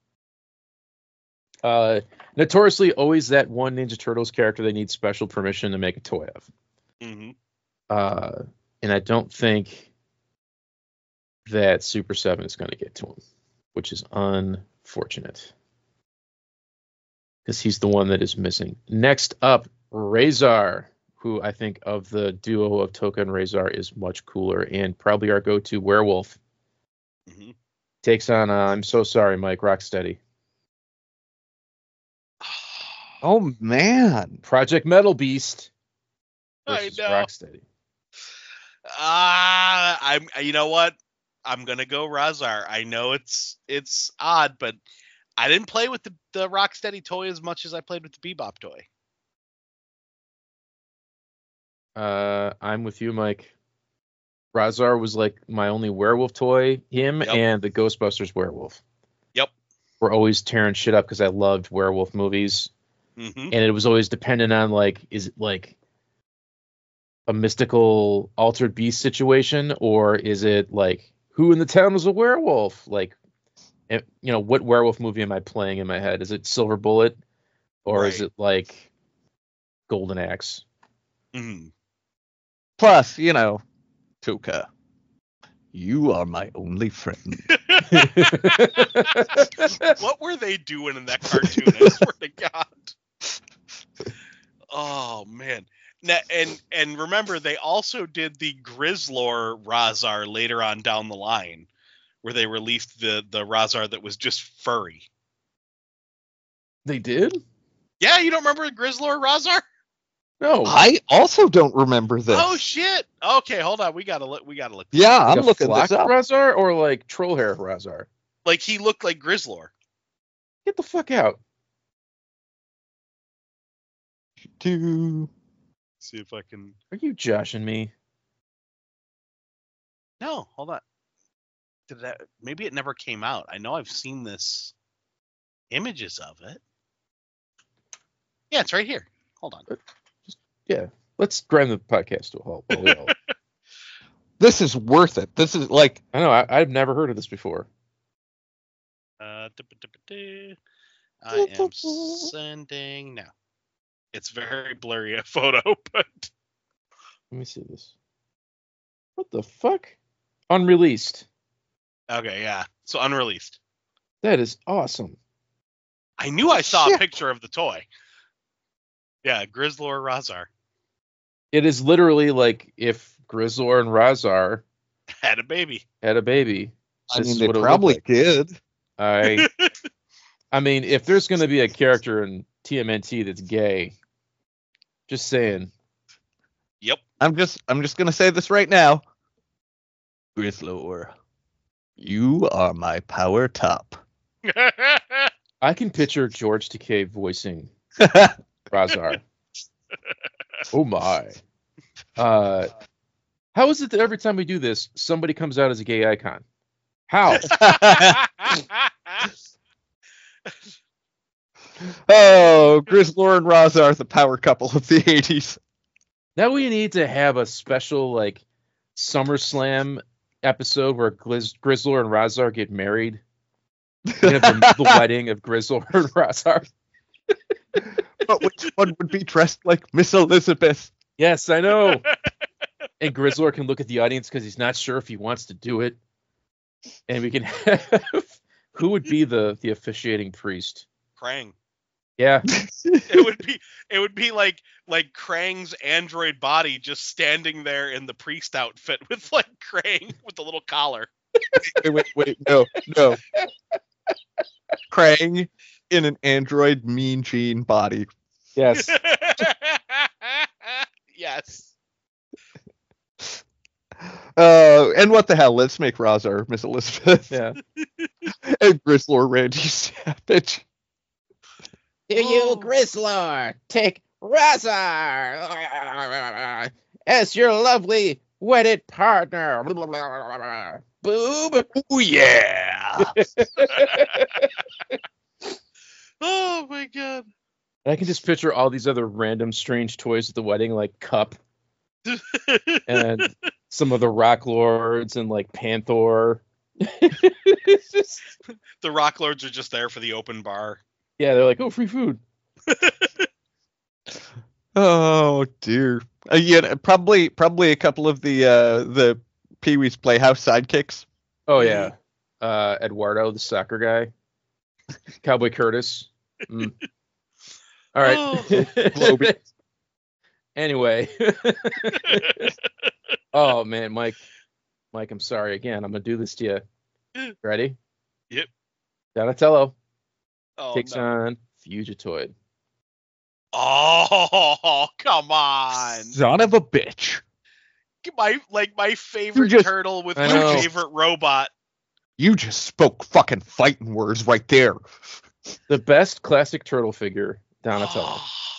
Notoriously, always that one Ninja Turtles character they need special permission to make a toy of. Mm-hmm. And I don't think that Super 7 is going to get to him, which is unfortunate. Because he's the one that is missing. Next up, Razor, who I think of the duo of Toka and Razor is much cooler and probably our go-to werewolf. Mm-hmm. Takes on, I'm so sorry, Mike, Rocksteady. Oh, man. Project Metal Beast versus I know. Rocksteady. You know what? I'm gonna go Razar. I know it's odd, but I didn't play with the Rocksteady toy as much as I played with the Bebop toy. I'm with you, Mike. Razar was like my only werewolf toy. Him and the Ghostbusters werewolf. Yep. We're always tearing shit up because I loved werewolf movies. Mm-hmm. And it was always dependent on, like, is it like a mystical altered beast situation, or is it like who in the town was a werewolf? Like, what werewolf movie am I playing in my head? Is it Silver Bullet, or is it like Golden Axe? Mm-hmm. Plus, Toka, you are my only friend. What were they doing in that cartoon? I swear to God. Oh man. Now, and remember, they also did the Grizzlor Razar later on down the line, where they released the Razar that was just furry. They did? Yeah, you don't remember Grizzlor Razar? No. I also don't remember this. Oh shit. Okay, hold on. We gotta look. Yeah, like I'm looking flock this up. Razar or like troll hair Razar? Like he looked like Grizzlor. Get the fuck out. See if I can. Are you joshing me? No, hold on. Maybe it never came out. I know I've seen this images of it. Yeah, it's right here. Hold on. Yeah, let's grind the podcast to a halt. While we all... This is worth it. This is like... I know, I've never heard of this before. I am sending now. It's very blurry a photo, but Let me see this. What the fuck? Unreleased. okay, yeah. So unreleased. That is awesome. I knew I saw Shit. a picture of the toy. Yeah, Grizzlor Razar It is literally like if Grizzlor and Razar had a baby. had a baby. I This mean, is they what it looked probably like. did. I mean, if there's going to be a character in TMNT that's gay, just saying. Yep. I'm just gonna say this right now. Grizzlor, you are my power top. I can picture George Takei voicing Razar. Oh my. How is it that every time we do this, somebody comes out as a gay icon? How? Oh, Grizzlor and Razar, the power couple of the 80s. Now we need to have a special like SummerSlam episode where Grizzlor and Razar get married. We have the wedding of Grizzlor and Razar. But which one would be dressed like Miss Elizabeth? Yes, I know. And Grizzlor can look at the audience because he's not sure if he wants to do it. And we can have who would be the officiating priest? Krang. Yeah. It would be like Krang's android body just standing there in the priest outfit with like Krang with the little collar. Wait, no. Krang in an android Mean Gene body. Yes. Yes. And what the hell? Let's make Razar Miss Elizabeth. Yeah. And Grizzlor Randy Savage. You, Grizzlor, take Razar as your lovely wedded partner. Boob. Oh yeah. Oh my god. I can just picture all these other random strange toys at the wedding, like Cup and some of the Rock Lords and like Panther. It's just, The Rock Lords are just there for the open bar. yeah, they're like, oh, free food. Oh dear. Yeah, probably a couple of the Pee-wee's Playhouse sidekicks. Oh yeah, Eduardo, the soccer guy, Cowboy Curtis. Mm. All right. Oh. Globy. Anyway. Oh man, Mike, I'm sorry again. I'm gonna do this to you. Ready? Yep. Donatello Oh, takes no. on Fugitoid. Oh, come on. Son of a bitch. My favorite just- turtle with I my know. favorite robot. You just spoke fucking fighting words right there. The best classic turtle figure, Donatello,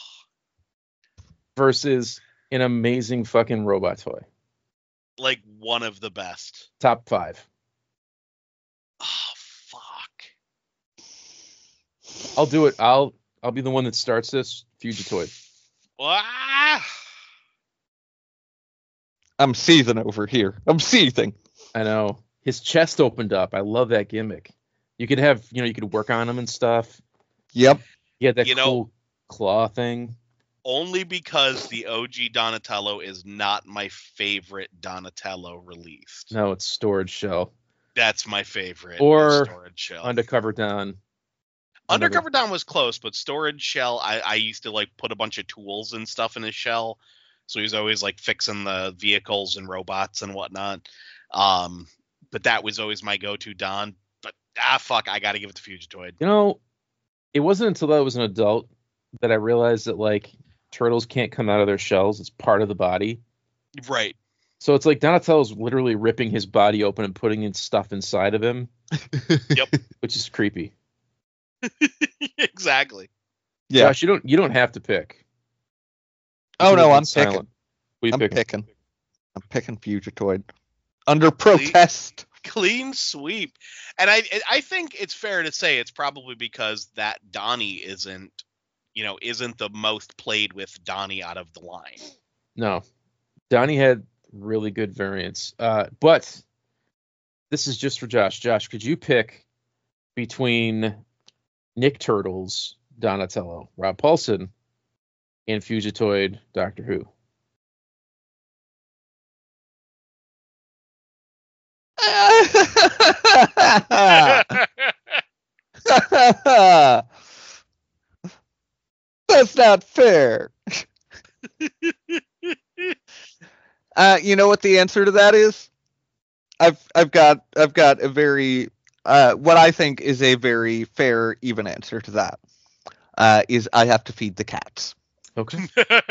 versus an amazing fucking robot toy. Like one of the best. Top 5. Oh, fuck. I'll do it. I'll be the one that starts this. Fugitoid. Ah! I'm seething over here. I'm seething. I know. His chest opened up. I love that gimmick. You could have, you could work on him and stuff. Yep. He had that You know- cool claw thing. Only because the OG Donatello is not my favorite Donatello released. No, it's Storage Shell. That's my favorite. Or Storage Shell. Undercover Don. Undercover Don was close, but Storage Shell, I used to like put a bunch of tools and stuff in his shell. So he's always like fixing the vehicles and robots and whatnot. But that was always my go-to Don. But fuck, I gotta give it to Fugitoid. It wasn't until I was an adult that I realized that like turtles can't come out of their shells. It's part of the body. Right. So it's like Donatello's literally ripping his body open and putting in stuff inside of him. Yep. Which is creepy. Exactly. Yeah. Josh, you don't have to pick. Oh You no, can I'm be silent. picking. What are you I'm picking? picking. I'm picking Fugitoid. Under protest. Clean sweep. And I think it's fair to say it's probably because that Donnie isn't the most played with Donnie out of the line. No. Donnie had really good variants. But this is just for Josh. Josh, could you pick between Nick Turtle's Donatello, Rob Paulson, and Fugitoid Doctor Who. That's not fair. You know what the answer to that is? I've got a very what I think is a very fair, even answer to that. Is I have to feed the cats. Okay.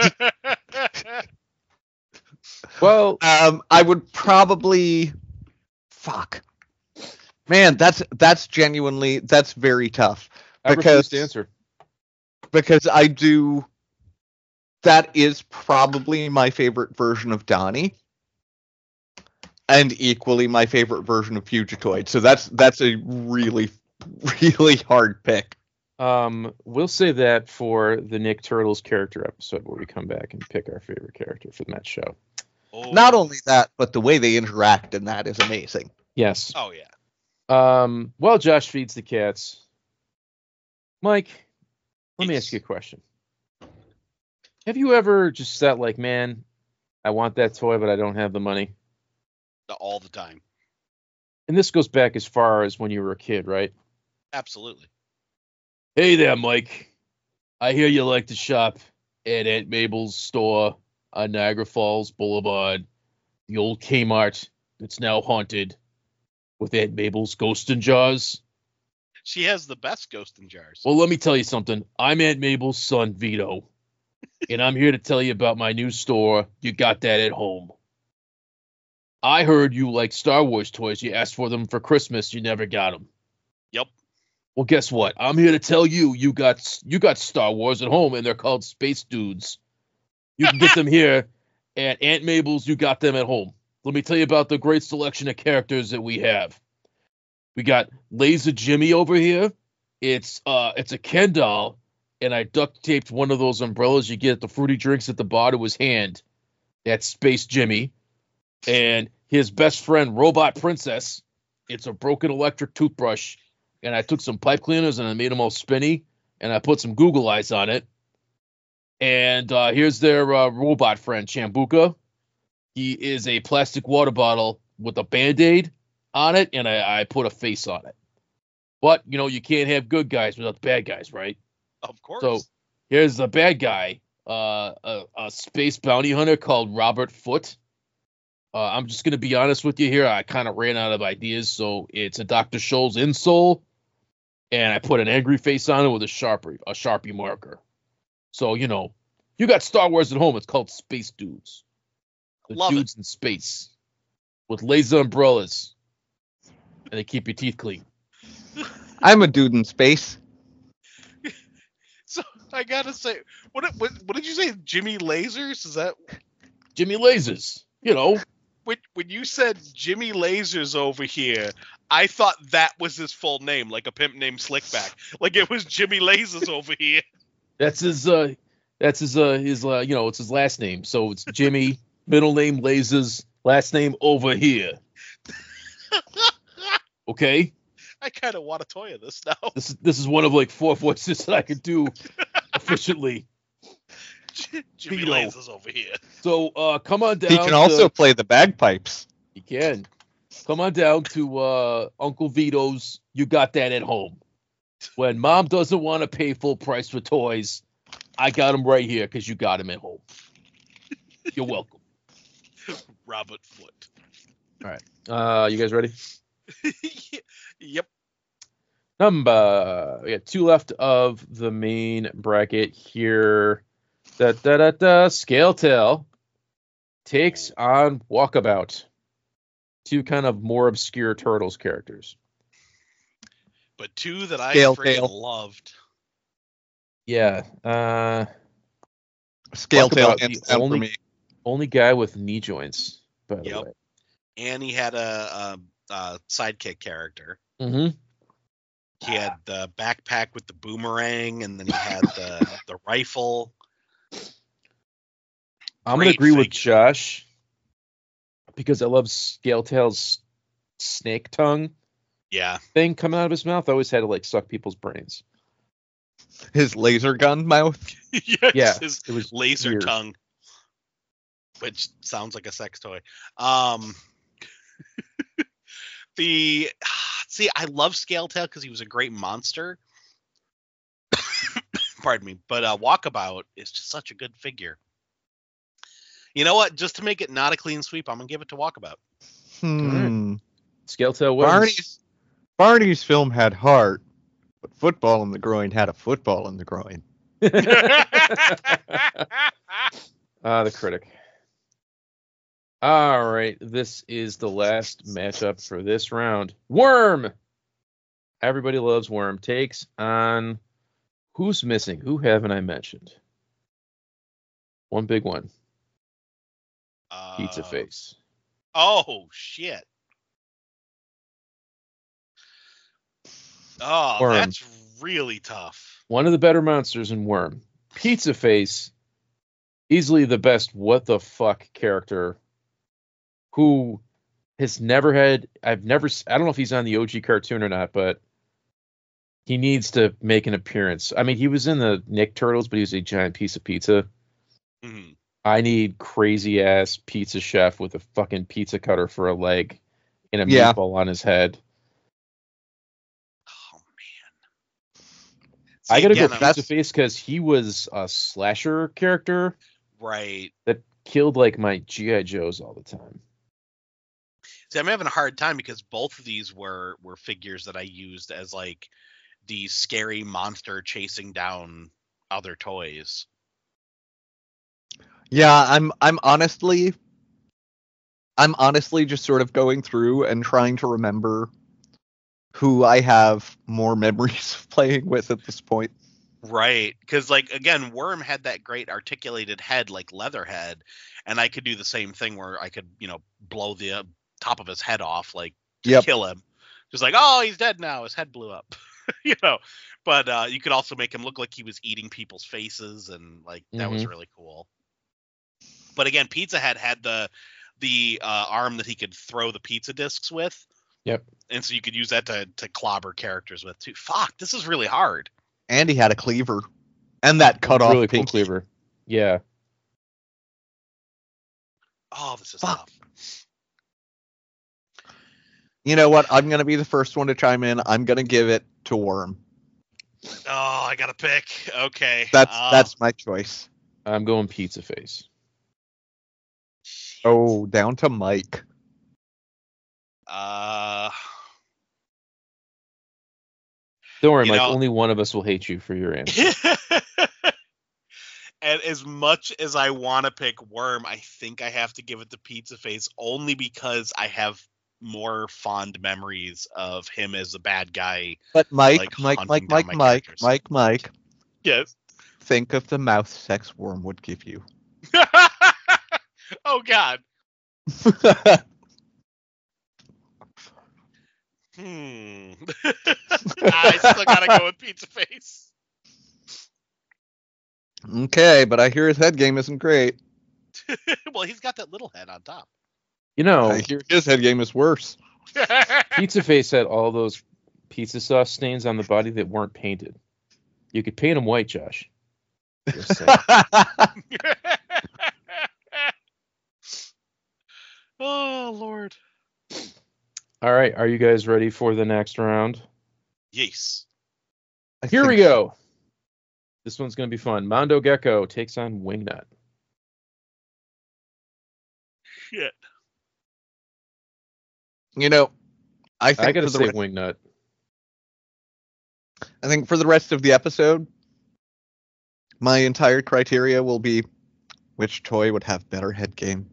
Well, I would probably fuck. Man, that's genuinely very tough. I refuse to answer. Because I do. That is probably my favorite version of Donnie, and equally my favorite version of Fugitoid. So that's a really, really hard pick. We'll say that for the Nick Turtles character episode where we come back and pick our favorite character from that show. Oh. Not only that, but the way they interact in that is amazing. Yes. Oh yeah. While Josh feeds the cats, Mike, let me ask you a question. Have you ever just said, like, man, I want that toy, but I don't have the money? All the time. And this goes back as far as when you were a kid, right? Absolutely. Hey there, Mike. I hear you like to shop at Aunt Mabel's store on Niagara Falls Boulevard, the old Kmart that's now haunted with Aunt Mabel's ghost in jars. She has the best ghost in jars. Well, let me tell you something. I'm Aunt Mabel's son, Vito, and I'm here to tell you about my new store. You got that at home. I heard you like Star Wars toys. You asked for them for Christmas. You never got them. Yep. Well, guess what? I'm here to tell you, you got Star Wars at home, and they're called Space Dudes. You can get them here at Aunt Mabel's. You got them at home. Let me tell you about the great selection of characters that we have. We got Laser Jimmy over here. It's a Ken doll, and I duct taped one of those umbrellas you get at the fruity drinks at the bar to his hand. That's Space Jimmy. And his best friend, Robot Princess. It's a broken electric toothbrush. And I took some pipe cleaners and I made them all spinny. And I put some Google eyes on it. And here's their robot friend, Chambuka. He is a plastic water bottle with a Band-Aid on it. And I put a face on it. But, you know, you can't have good guys without the bad guys, right? Of course. So here's the bad guy. A space bounty hunter called Robert Foote. I'm just going to be honest with you here. I kind of ran out of ideas, so it's a Dr. Scholl's insole, and I put an angry face on it with a Sharpie marker. So, you know, you got Star Wars at home. It's called Space Dudes. The Love dudes in space with laser umbrellas, and they keep your teeth clean. I'm a dude in space. So I gotta say, what did you say? Jimmy Lasers? Is that Jimmy Lasers? You know. When you said Jimmy Lasers over here, I thought that was his full name, like a pimp named Slickback. Like it was Jimmy Lasers over here. That's his you know, it's his last name. So it's Jimmy, middle name Lasers, last name over here. Okay? I kind of want a toy of this now. This is one of like 4 voices that I could do efficiently. Jimmy Vito. Lasers over here. So come on down. He can also play the bagpipes. He can. Come on down to Uncle Vito's. You got that at home. When Mom doesn't want to pay full price for toys, I got them right here because you got them at home. You're welcome. Robert Foote. All right. You guys ready? Yep. We got 2 left of the main bracket here. Scale Tail takes on Walkabout. 2 kind of more obscure Turtles characters. But 2 that I Scale freaking Tail. loved. Yeah. Scale Tail Walkabout, hands the down for me. only guy with knee joints, by the Yep. way. And he had a sidekick character. Mm-hmm. He had the backpack with the boomerang, and then he had the rifle. I'm going to Great agree with figure. Josh because I love Scale Tail's snake tongue Yeah. thing coming out of his mouth. I always had to like suck people's brains. his laser gun mouth. Yes, Yeah, his it was laser weird. tongue, which sounds like a sex toy. See, I love Scaletail because he was a great monster. Pardon me, but Walkabout is just such a good figure. You know what? Just to make it not a clean sweep, I'm gonna give it to Walkabout. Scaletail wins. Barney's film had heart, but football in the groin had a football in the groin. The critic. All right, this is the last matchup for this round. Worm. Everybody loves Worm. Takes on who's missing? Who haven't I mentioned? One big one. Pizza Face. Oh shit. Oh, Worm. that's really tough. One of the better monsters in Worm. Pizza Face, easily the best what the fuck character who has never had, I don't know if he's on the OG cartoon or not, but he needs to make an appearance. I mean, he was in the Nick Turtles, but he was a giant piece of pizza. Mm-hmm. I need crazy ass pizza chef with a fucking pizza cutter for a leg and a Yeah. meatball on his head. Oh man. I gotta again, go I'm- Pizza Face because he was a slasher character Right. that killed like my G.I. Joes all the time. See, I'm having a hard time because both of these were figures that I used as like the scary monster chasing down other toys. Yeah, I'm honestly just sort of going through and trying to remember who I have more memories of playing with at this point. Right. Because, like, again, Worm had that great articulated head like Leatherhead, and I could do the same thing where I could, blow the top of his head off, like, to Yep. kill him. Just like, oh, he's dead now. His head blew up. But you could also make him look like he was eating people's faces, and, like, that was really cool. But again, Pizza Head had the arm that he could throw the pizza discs with. Yep. And so you could use that to clobber characters with too. Fuck, this is really hard. And he had a cleaver. And that cut off Really cool pinky. cleaver. Yeah. Oh, this is Fuck. tough. You know what? I'm gonna be the first one to chime in. I'm gonna give it to Worm. Oh, I gotta pick. Okay. That's my choice. I'm going Pizza Face. Oh, down to Mike. Don't worry, You Mike. know- Only one of us will hate you for your answer. And as much as I want to pick Worm, I think I have to give it to Pizza Face only because I have more fond memories of him as a bad guy. But Mike, Like, Mike, hunting Mike, down Mike, my Mike, characters. Mike, Mike. Yes. Think of the mouth sex Worm would give you. Oh God. I still gotta go with Pizza Face. Okay, but I hear his head game isn't great. Well, he's got that little head on top. You know, I hear his head game is worse. Pizza Face had all those pizza sauce stains on the body that weren't painted. You could paint them white, Josh. Just saying. Oh Lord. All right, are you guys ready for the next round? Yes. Here we go. This one's going to be fun. Mondo Gecko takes on Wingnut. Shit. You know, I think I got to for say the Wingnut. I think for the rest of the episode, my entire criteria will be which toy would have better head game.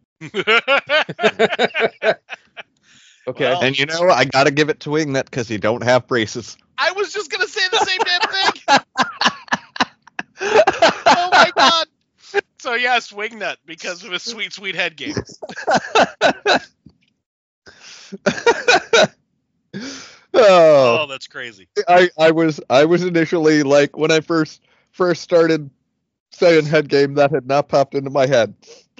Okay. Well- And you know, I gotta give it to Wingnut because he don't have braces. I was just gonna say the same damn thing. Oh my God. So yes, Wingnut because of his sweet, sweet head game. Oh, Oh, that's crazy. I was initially like when I first started saying head game, that had not popped into my head.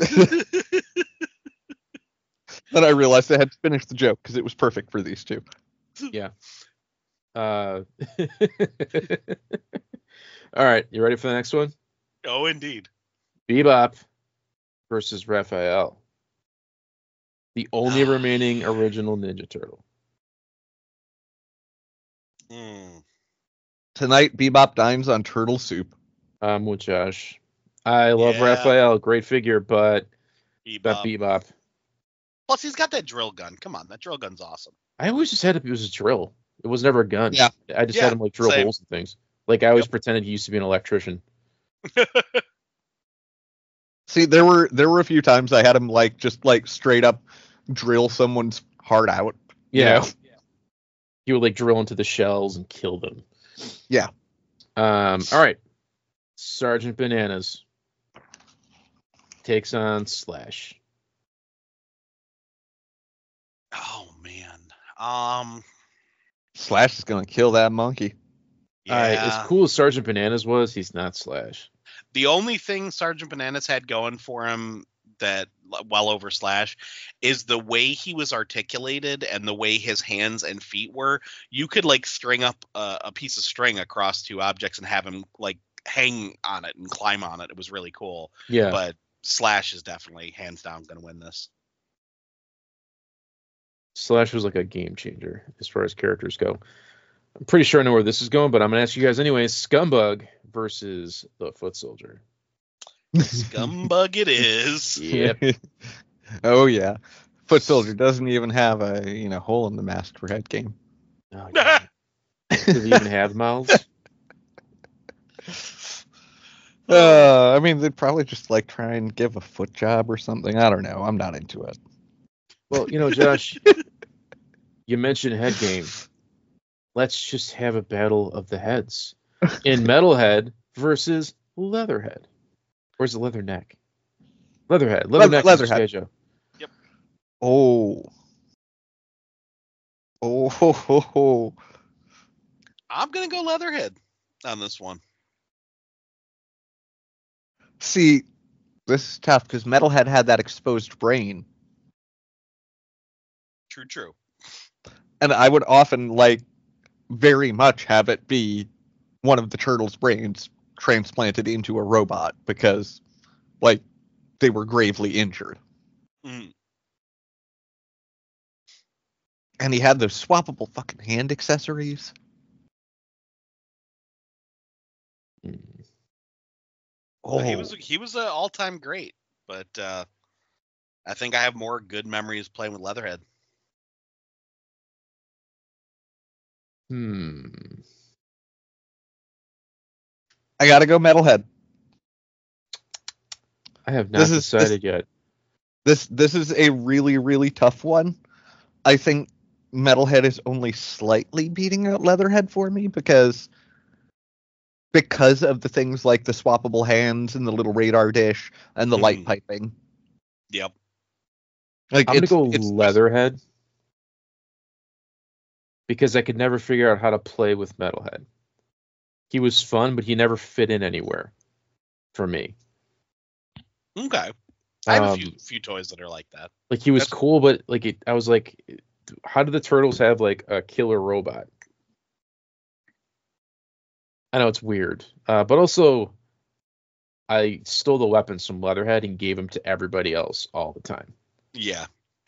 Then I realized I had to finish the joke because it was perfect for these two. Yeah. All right, you ready for the next one? Oh, indeed. Bebop versus Raphael. The only remaining original Ninja Turtle. Tonight, Bebop dines on turtle soup. I'm with Josh. I love Yeah. Raphael, great figure, but Bebop. Bebop. Plus, he's got that drill gun. Come on, that drill gun's awesome. I always just had it was a drill. It was never a gun. Yeah. I just Yeah, had him like drill same. holes and things. Like I always Yep. pretended he used to be an electrician. See, there were a few times I had him like just like straight up drill someone's heart out. you Yeah. know? He would like drill into the shells and kill them. Yeah. All right. Sergeant Bananas takes on Slash. Oh man. Slash is gonna kill that monkey. Yeah. All right. As cool as Sergeant Bananas was, he's not Slash. The only thing Sergeant Bananas had going for him that well over Slash is the way he was articulated and the way his hands and feet were. You could like string up a piece of string across two objects and have him like hang on it and climb on it. It was really cool. Yeah. But Slash is definitely hands down going to win this. Slash was like a game changer as far as characters go. I'm pretty sure I know where this is going, but I'm going to ask you guys anyway. Scumbug versus the Foot Soldier. Scumbug it is. Yep. Oh yeah. Foot Soldier doesn't even have a hole in the mast for head game. Oh, God. Do they even have mouths? I mean, they'd probably just like try and give a foot job or something. I don't know. I'm not into it. Well, Josh, you mentioned head game. Let's just have a battle of the heads. In Metalhead versus Leatherhead. Where's the Leatherneck? Leatherhead. Leatherneck. Leatherhead. Joe. Oh. Oh. Ho, ho, ho. I'm going to go Leatherhead on this one. See, this is tough because Metalhead had that exposed brain, True. and I would often like very much have it be one of the turtles' brains transplanted into a robot because, like, they were gravely injured. Mm. And he had those swappable fucking hand accessories. Oh, He was an all-time great, but I think I have more good memories playing with Leatherhead. I gotta go Metalhead. I have not decided yet. This is a really, really tough one. I think Metalhead is only slightly beating out Leatherhead for me because of the things like the swappable hands and the little radar dish and the light piping. Yep. Like I'm going to go Leatherhead because I could never figure out how to play with Metalhead. He was fun, but he never fit in anywhere for me. Okay. I have a few toys that are like that. Like he was cool, but like I was like, how do the turtles have like a killer robot? I know it's weird, but also I stole the weapons from Leatherhead and gave them to everybody else all the time. Yeah.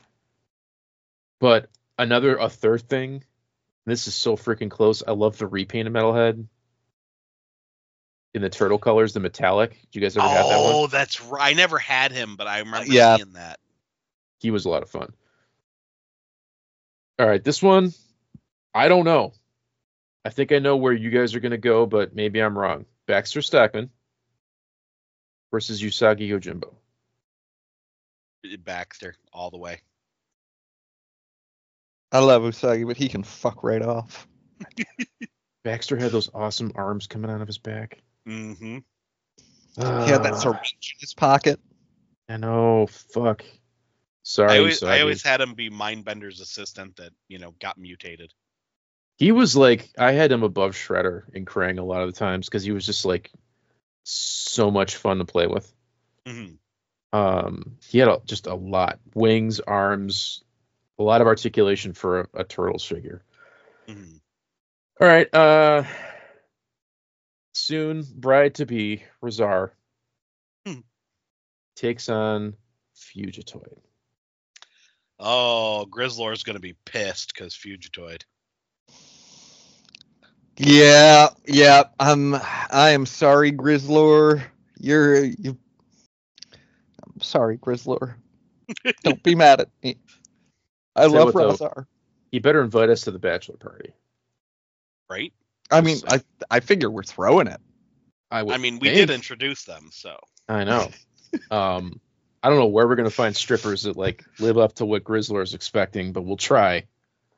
But a third thing, this is so freaking close. I love the repaint of Metalhead in the turtle colors, the metallic. Did you guys ever have that one? Oh, that's right. I never had him, but I remember Yeah. seeing that. He was a lot of fun. All right, this one, I don't know. I think I know where you guys are going to go, but maybe I'm wrong. Baxter Stockman versus Usagi Yojimbo. Baxter, all the way. I love Usagi, but he can fuck right off. Baxter had those awesome arms coming out of his back. Mm-hmm. He had that syringe in his pocket. I know. Fuck. Sorry, I always had him be Mindbender's assistant that, got mutated. He was like, I had him above Shredder in Krang a lot of the times because he was just like so much fun to play with. Mm-hmm. He had just a lot. Wings, arms, a lot of articulation for a Turtles figure. Mm-hmm. All right. soon bride-to-be Razar Hmm. takes on Fugitoid. Oh, Grizzlor's going to be pissed because Fugitoid. Yeah. I am sorry, Grizzlor. I'm sorry, Grizzlor. Don't be mad at me. I Say love what, though? Razar. You better invite us to the bachelor party. Right? I mean, I figure we're throwing it. would I mean, we think. did introduce them, so. I know. I don't know where we're gonna find strippers that like live up to what Grizzler is expecting, but we'll try.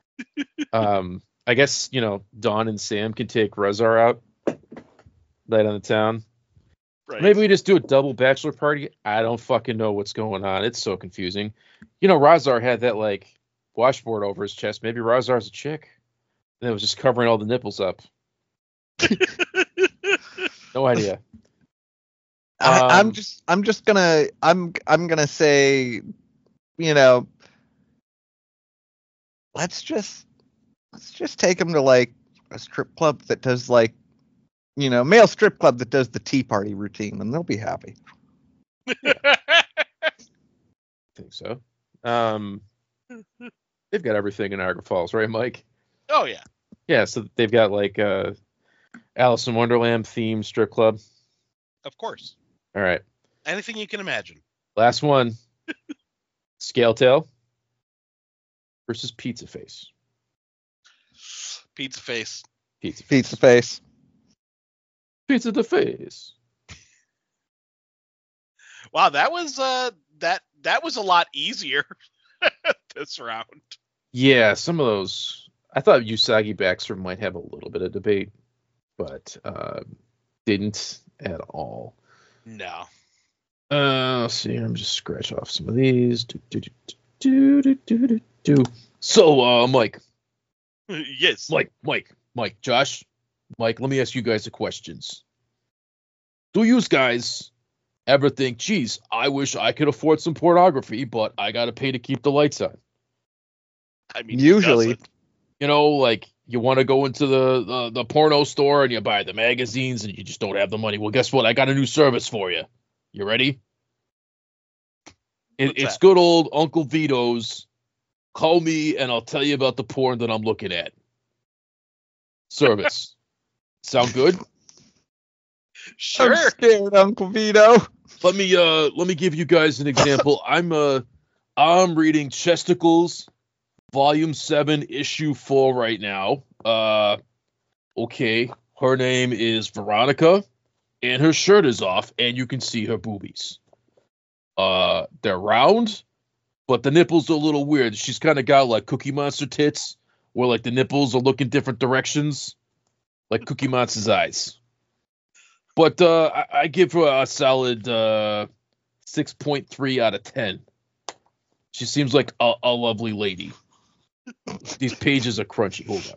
I guess Dawn and Sam can take Razar out night on the town. Right. Maybe we just do a double bachelor party. I don't fucking know what's going on. It's so confusing. Razar had that like washboard over his chest. Maybe Razar's a chick. And it was just covering all the nipples up. No idea. I'm gonna say, let's just take him to like a strip club that does like, male strip club that does the tea party routine, and they'll be happy. I think so. They've got everything in Niagara Falls, right, Mike? Oh, yeah. Yeah, so they've got like Alice in Wonderland themed strip club. Of course. All right. Anything you can imagine. Last one. Scaletail versus Pizza Face. Pizza face. Pizza Face. Pizza face. Pizza the face. Wow, that was that was a lot easier this round. Yeah, some of those. I thought Usagi Baxter might have a little bit of debate, but didn't at all. No. Let's see. I'm just scratch off some of these. So, Mike. Yes. Mike, Josh, Mike, let me ask you guys the questions. Do you guys ever think, geez, I wish I could afford some pornography, but I got to pay to keep the lights on? I mean, Usually. Like you want to go into the porno store and you buy the magazines and you just don't have the money. Well, guess what? I got a new service for you. You ready? It's that? good old Uncle Vito's. Call me and I'll tell you about the porn that I'm looking at. Service. Sound good? Sure. I'm scared, Uncle Vito. Let me give you guys an example. I'm reading Chesticles, Volume 7, Issue 4 right now. Okay, her name is Veronica, and her shirt is off, and you can see her boobies. They're round, but the nipples are a little weird. She's kind of got like Cookie Monster tits, where like the nipples are looking different directions, like Cookie Monster's eyes. But I give her a solid 6.3 out of 10. She seems like a lovely lady. These pages are crunchy. Hold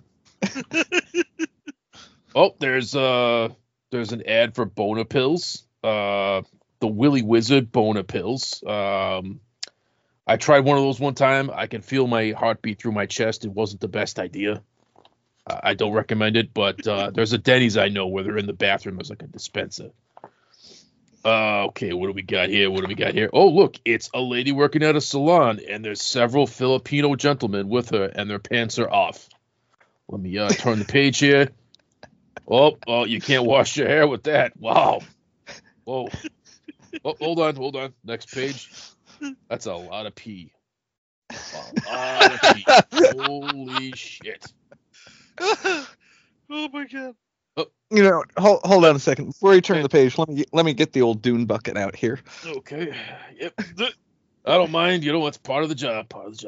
on. Oh, there's an ad for Bona Pills. The Willy Wizard Bona Pills. I tried one of those one time. I can feel my heartbeat through my chest. It wasn't the best idea. I don't recommend it, but there's a Denny's I know where they're in the bathroom. There's like a dispenser. Okay, what do we got here? Oh, look, it's a lady working at a salon, and there's several Filipino gentlemen with her, and their pants are off. Let me turn the page here. Oh, you can't wash your hair with that. Wow. Whoa. Oh, hold on. Next page. That's a lot of pee. A lot of pee. Holy shit. Oh my god. Hold on a second. Before you turn the page, let me get the old dune bucket out here. Okay. Yep. I don't mind. It's part of the job.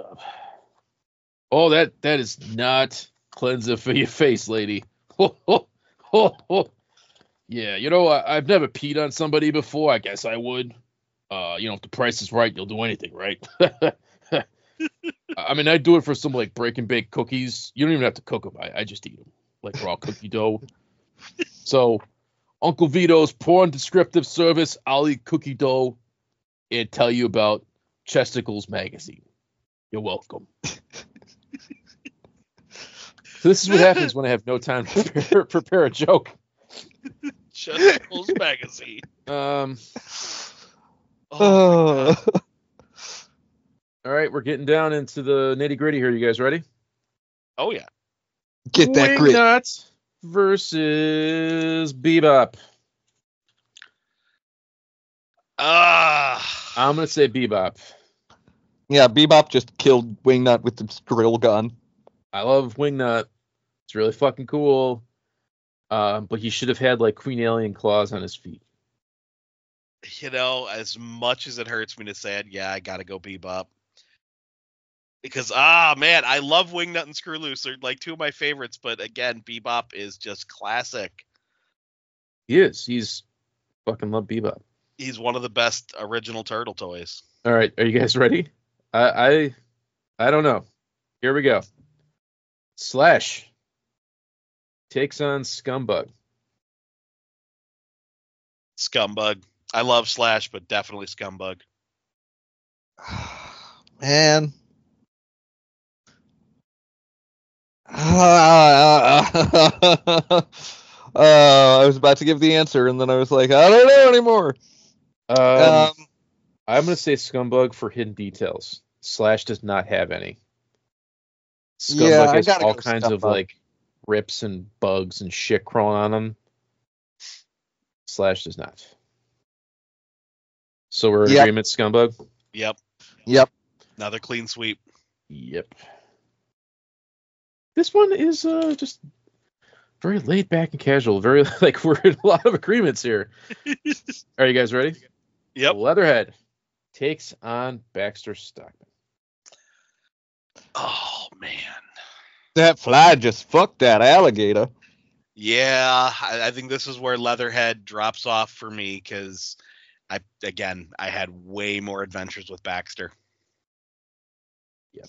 Oh, that is not cleanser for your face, lady. Yeah, I've never peed on somebody before. I guess I would. If the price is right, you'll do anything, right? I mean, I do it for some like break and bake cookies. You don't even have to cook them. I just eat them like raw cookie dough. So, Uncle Vito's porn descriptive service. I'll eat cookie dough and tell you about Chesticles magazine. You're welcome. So this is what happens when I have no time to prepare a joke. Chesticles magazine. Oh. Oh, my God. All right, we're getting down into the nitty gritty here. You guys ready? Oh yeah. Get that grit. Wingnut versus Bebop. I'm gonna say Bebop. Yeah, Bebop just killed Wingnut with the drill gun. I love Wingnut. It's really fucking cool. But he should have had like Queen Alien claws on his feet. You know, as much as it hurts me to say it, yeah, I gotta go Bebop. Because man, I love Wingnut and Screw Loose. They're like two of my favorites, but again, Bebop is just classic. He is. He's fucking love Bebop. He's one of the best original turtle toys. All right, are you guys ready? I don't know. Here we go. Slash takes on Scumbug. Scumbug. I love Slash, but definitely Scumbug. Man. I was about to give the answer, and then I was like, I don't know anymore. I'm gonna say Scumbug for hidden details. Slash does not have any. Scumbug Yeah, I has gotta all go kinds of Scumbug. like rips and bugs and shit crawling on him. Slash does not. So we're in Yep. agreement, Scumbug? Yep. Yep. Another clean sweep. Yep. This one is just very laid back and casual. Very like we're in a lot of agreements here. Are you guys ready? Yep. Leatherhead takes on Baxter Stockman. Oh man. That fly just fucked that alligator. Yeah, I think this is where Leatherhead drops off for me because I had way more adventures with Baxter. Yep.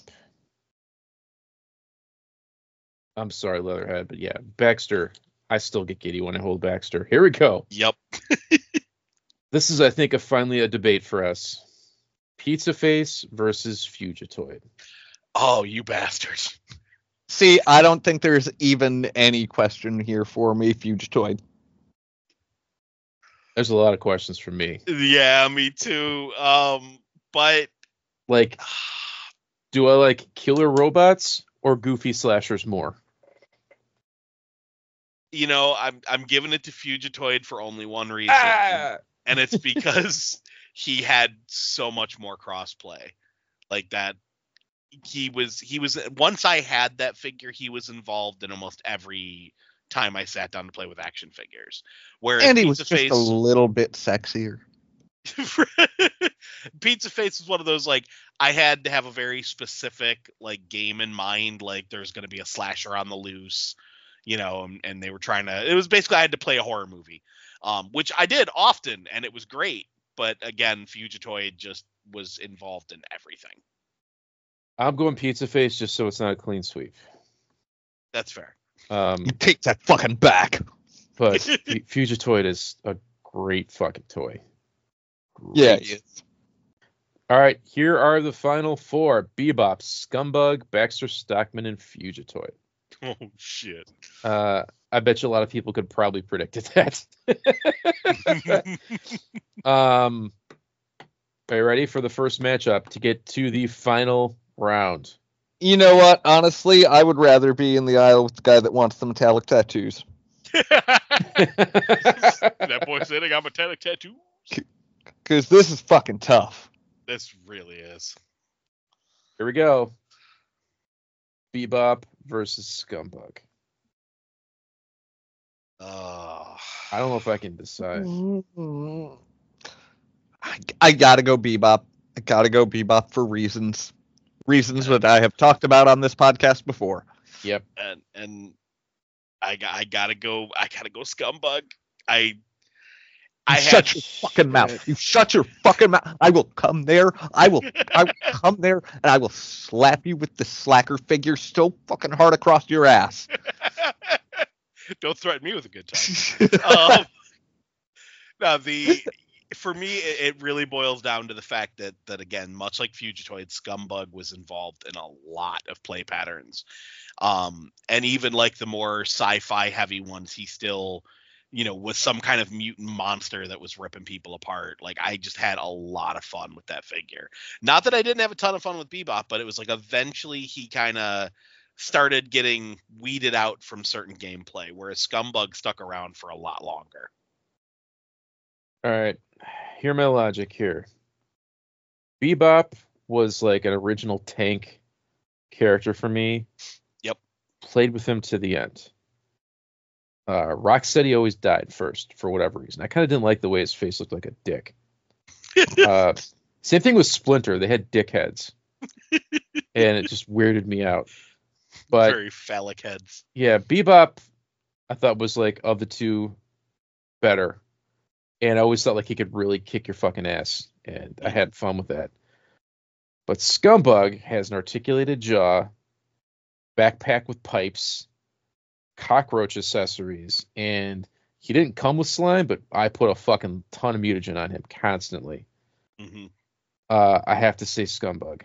I'm sorry, Leatherhead, but yeah, Baxter. I still get giddy when I hold Baxter. Here we go. Yep. This is, I think, finally a debate for us. Pizza Face versus Fugitoid. Oh, you bastards. See, I don't think there's even any question here for me, Fugitoid. There's a lot of questions for me. Yeah, me too. But Like, do I like killer robots or goofy slashers more? you know, I'm giving it to Fugitoid for only one reason, and it's because he had so much more crossplay. Like that, he was once I had that figure, he was involved in almost every time I sat down to play with action figures. Whereas And he was Pizza just a little bit sexier. Pizza Face is one of those, like, I had to have a very specific like game in mind. Like there's going to be a slasher on the loose, you know, and they were trying to. It was basically I had to play a horror movie, which I did often, and it was great. But again, Fugitoid just was involved in everything. I'm going Pizza Face just so it's not a clean sweep. That's fair. You take that fucking back. But Fugitoid is a great fucking toy. Yeah, Great. All right, here are the final four. Bebop, Scumbug, Baxter Stockman, and Fugitoid. Oh shit. I bet you a lot of people could probably predicted that. Are you ready for the first matchup to get to the final round? You know what? Honestly, I would rather be in the aisle with the guy that wants the metallic tattoos. That boy said I got metallic tattoo. Because this is fucking tough. This really is. Here we go. Bebop versus Scumbug. I don't know if I can decide. I gotta go Bebop. I gotta go Bebop for reasons that I have talked about on this podcast before. Yep. And I gotta go Scumbug. Shut your fucking mouth. You shut your fucking mouth. I will come there. I will come there and I will slap you with the slacker figure so fucking hard across your ass. Don't threaten me with a good time. Now for me, it really boils down to the fact that again, much like Fugitoid, Scumbug was involved in a lot of play patterns. And even like the more sci-fi heavy ones, he still with some kind of mutant monster that was ripping people apart. Like, I just had a lot of fun with that figure. Not that I didn't have a ton of fun with Bebop, but it was like eventually he kind of started getting weeded out from certain gameplay, whereas Scumbug stuck around for a lot longer. All right, hear my logic here. Bebop was like an original tank character for me. Yep. Played with him to the end. Rocksteady always died first for whatever reason. I kind of didn't like the way his face looked like a dick. Same thing with Splinter. They had dick heads. And it just weirded me out. But very phallic heads. Yeah, Bebop I thought was like of the two better. And I always thought like he could really kick your fucking ass. And I had fun with that. But Scumbug has an articulated jaw, backpack with pipes, cockroach accessories, and he didn't come with slime, but I put a fucking ton of mutagen on him constantly. Mm-hmm. I have to say Scumbug.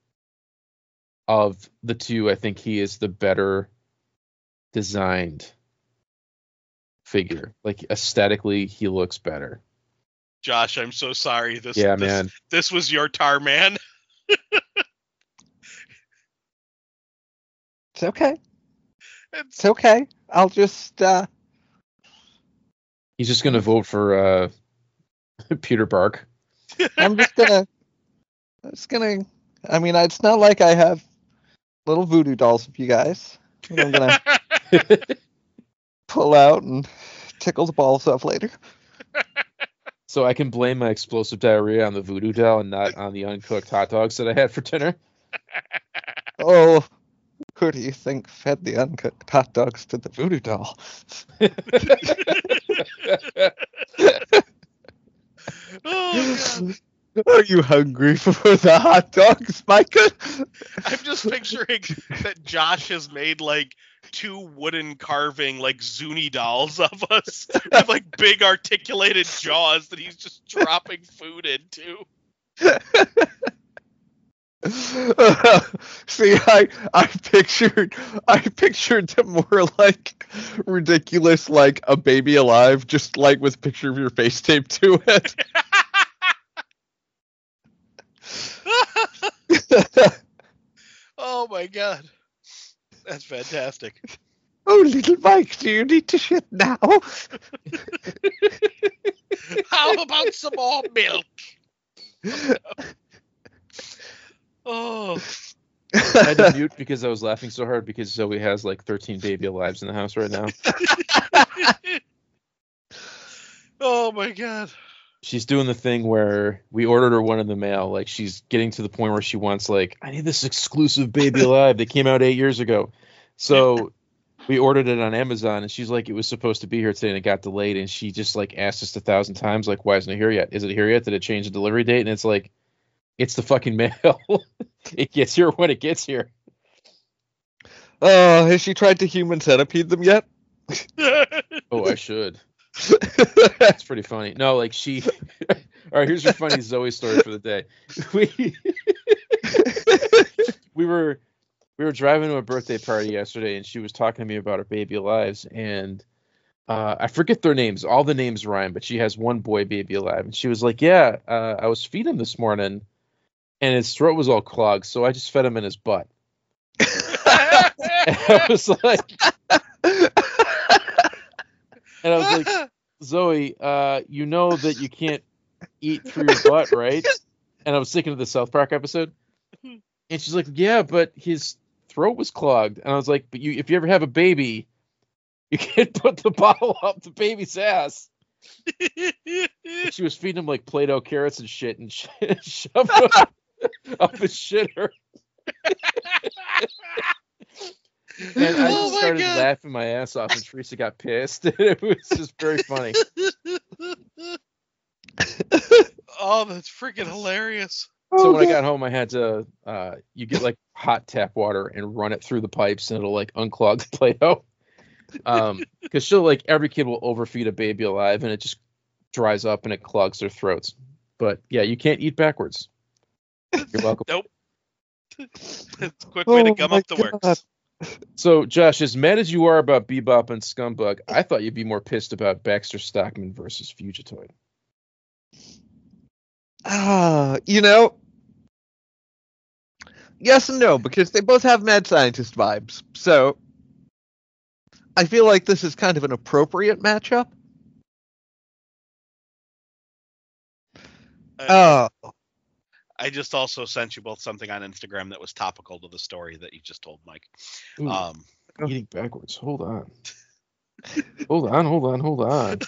Of the two, I think he is the better designed figure. Like aesthetically, he looks better. Josh, I'm so sorry. Man. This was your tar man. It's okay. It's okay. I'll just He's just gonna vote for Peter Bark. I'm just gonna I mean, it's not like I have little voodoo dolls of you guys that I'm gonna pull out and tickle the balls of later. So I can blame my explosive diarrhea on the voodoo doll and not on the uncooked hot dogs that I had for dinner. Oh, who do you think fed the uncooked hot dogs to the voodoo doll? Oh, God. Are you hungry for the hot dogs, Micah? I'm just picturing that Josh has made like 2 wooden carving like Zuni dolls of us with like big articulated jaws that he's just dropping food into. See, I pictured them more like ridiculous, like a baby alive, just like with a picture of your face taped to it. Oh my God, that's fantastic. Oh, little Mike, do you need to shit now? How about some more milk? Oh. I had to mute because I was laughing so hard because Zoe has like 13 baby alives in the house right now. Oh my God. She's doing the thing where we ordered her one in the mail. Like she's getting to the point where she wants like, I need this exclusive baby alive that came out 8 years ago. So we ordered it on Amazon and she's like, it was supposed to be here today and it got delayed. And she just like asked us 1,000 times, like, why isn't it here yet? Is it here yet? Did it change the delivery date? And it's like, it's the fucking mail. It gets here when it gets here. Oh, has she tried to human centipede them yet? Oh, I should. That's pretty funny. No, like she. All right, here's your funny Zoe story for the day. We were driving to a birthday party yesterday, and she was talking to me about her baby alives, and I forget their names. All the names rhyme, but she has one boy baby alive, and she was like, "Yeah, I was feeding him this morning, and his throat was all clogged, so I just fed him in his butt." And I was like, Zoe, you know that you can't eat through your butt, right? And I was thinking of the South Park episode. And she's like, yeah, but his throat was clogged. And I was like, but if you ever have a baby, you can't put the bottle up the baby's ass. And she was feeding him like Play-Doh carrots and shit and shoved them up his shitter. And I just started laughing my ass off, and Teresa got pissed. It was just very funny. Oh, that's freaking hilarious. So when I got home, I had to, you get like hot tap water and run it through the pipes, and it'll like unclog the Play-Doh. Because she'll like, every kid will overfeed a baby alive, and it just dries up and it clogs their throats. But yeah, you can't eat backwards. You're welcome. Nope. It's a quick way to gum up the works. So, Josh, as mad as you are about Bebop and Scumbug, I thought you'd be more pissed about Baxter Stockman versus Fugitoid. You know, yes and no, because they both have mad scientist vibes. So I feel like this is kind of an appropriate matchup. Oh, I just also sent you both something on Instagram that was topical to the story that you just told, Mike. Ooh, I'm eating backwards. Hold on. Hold on.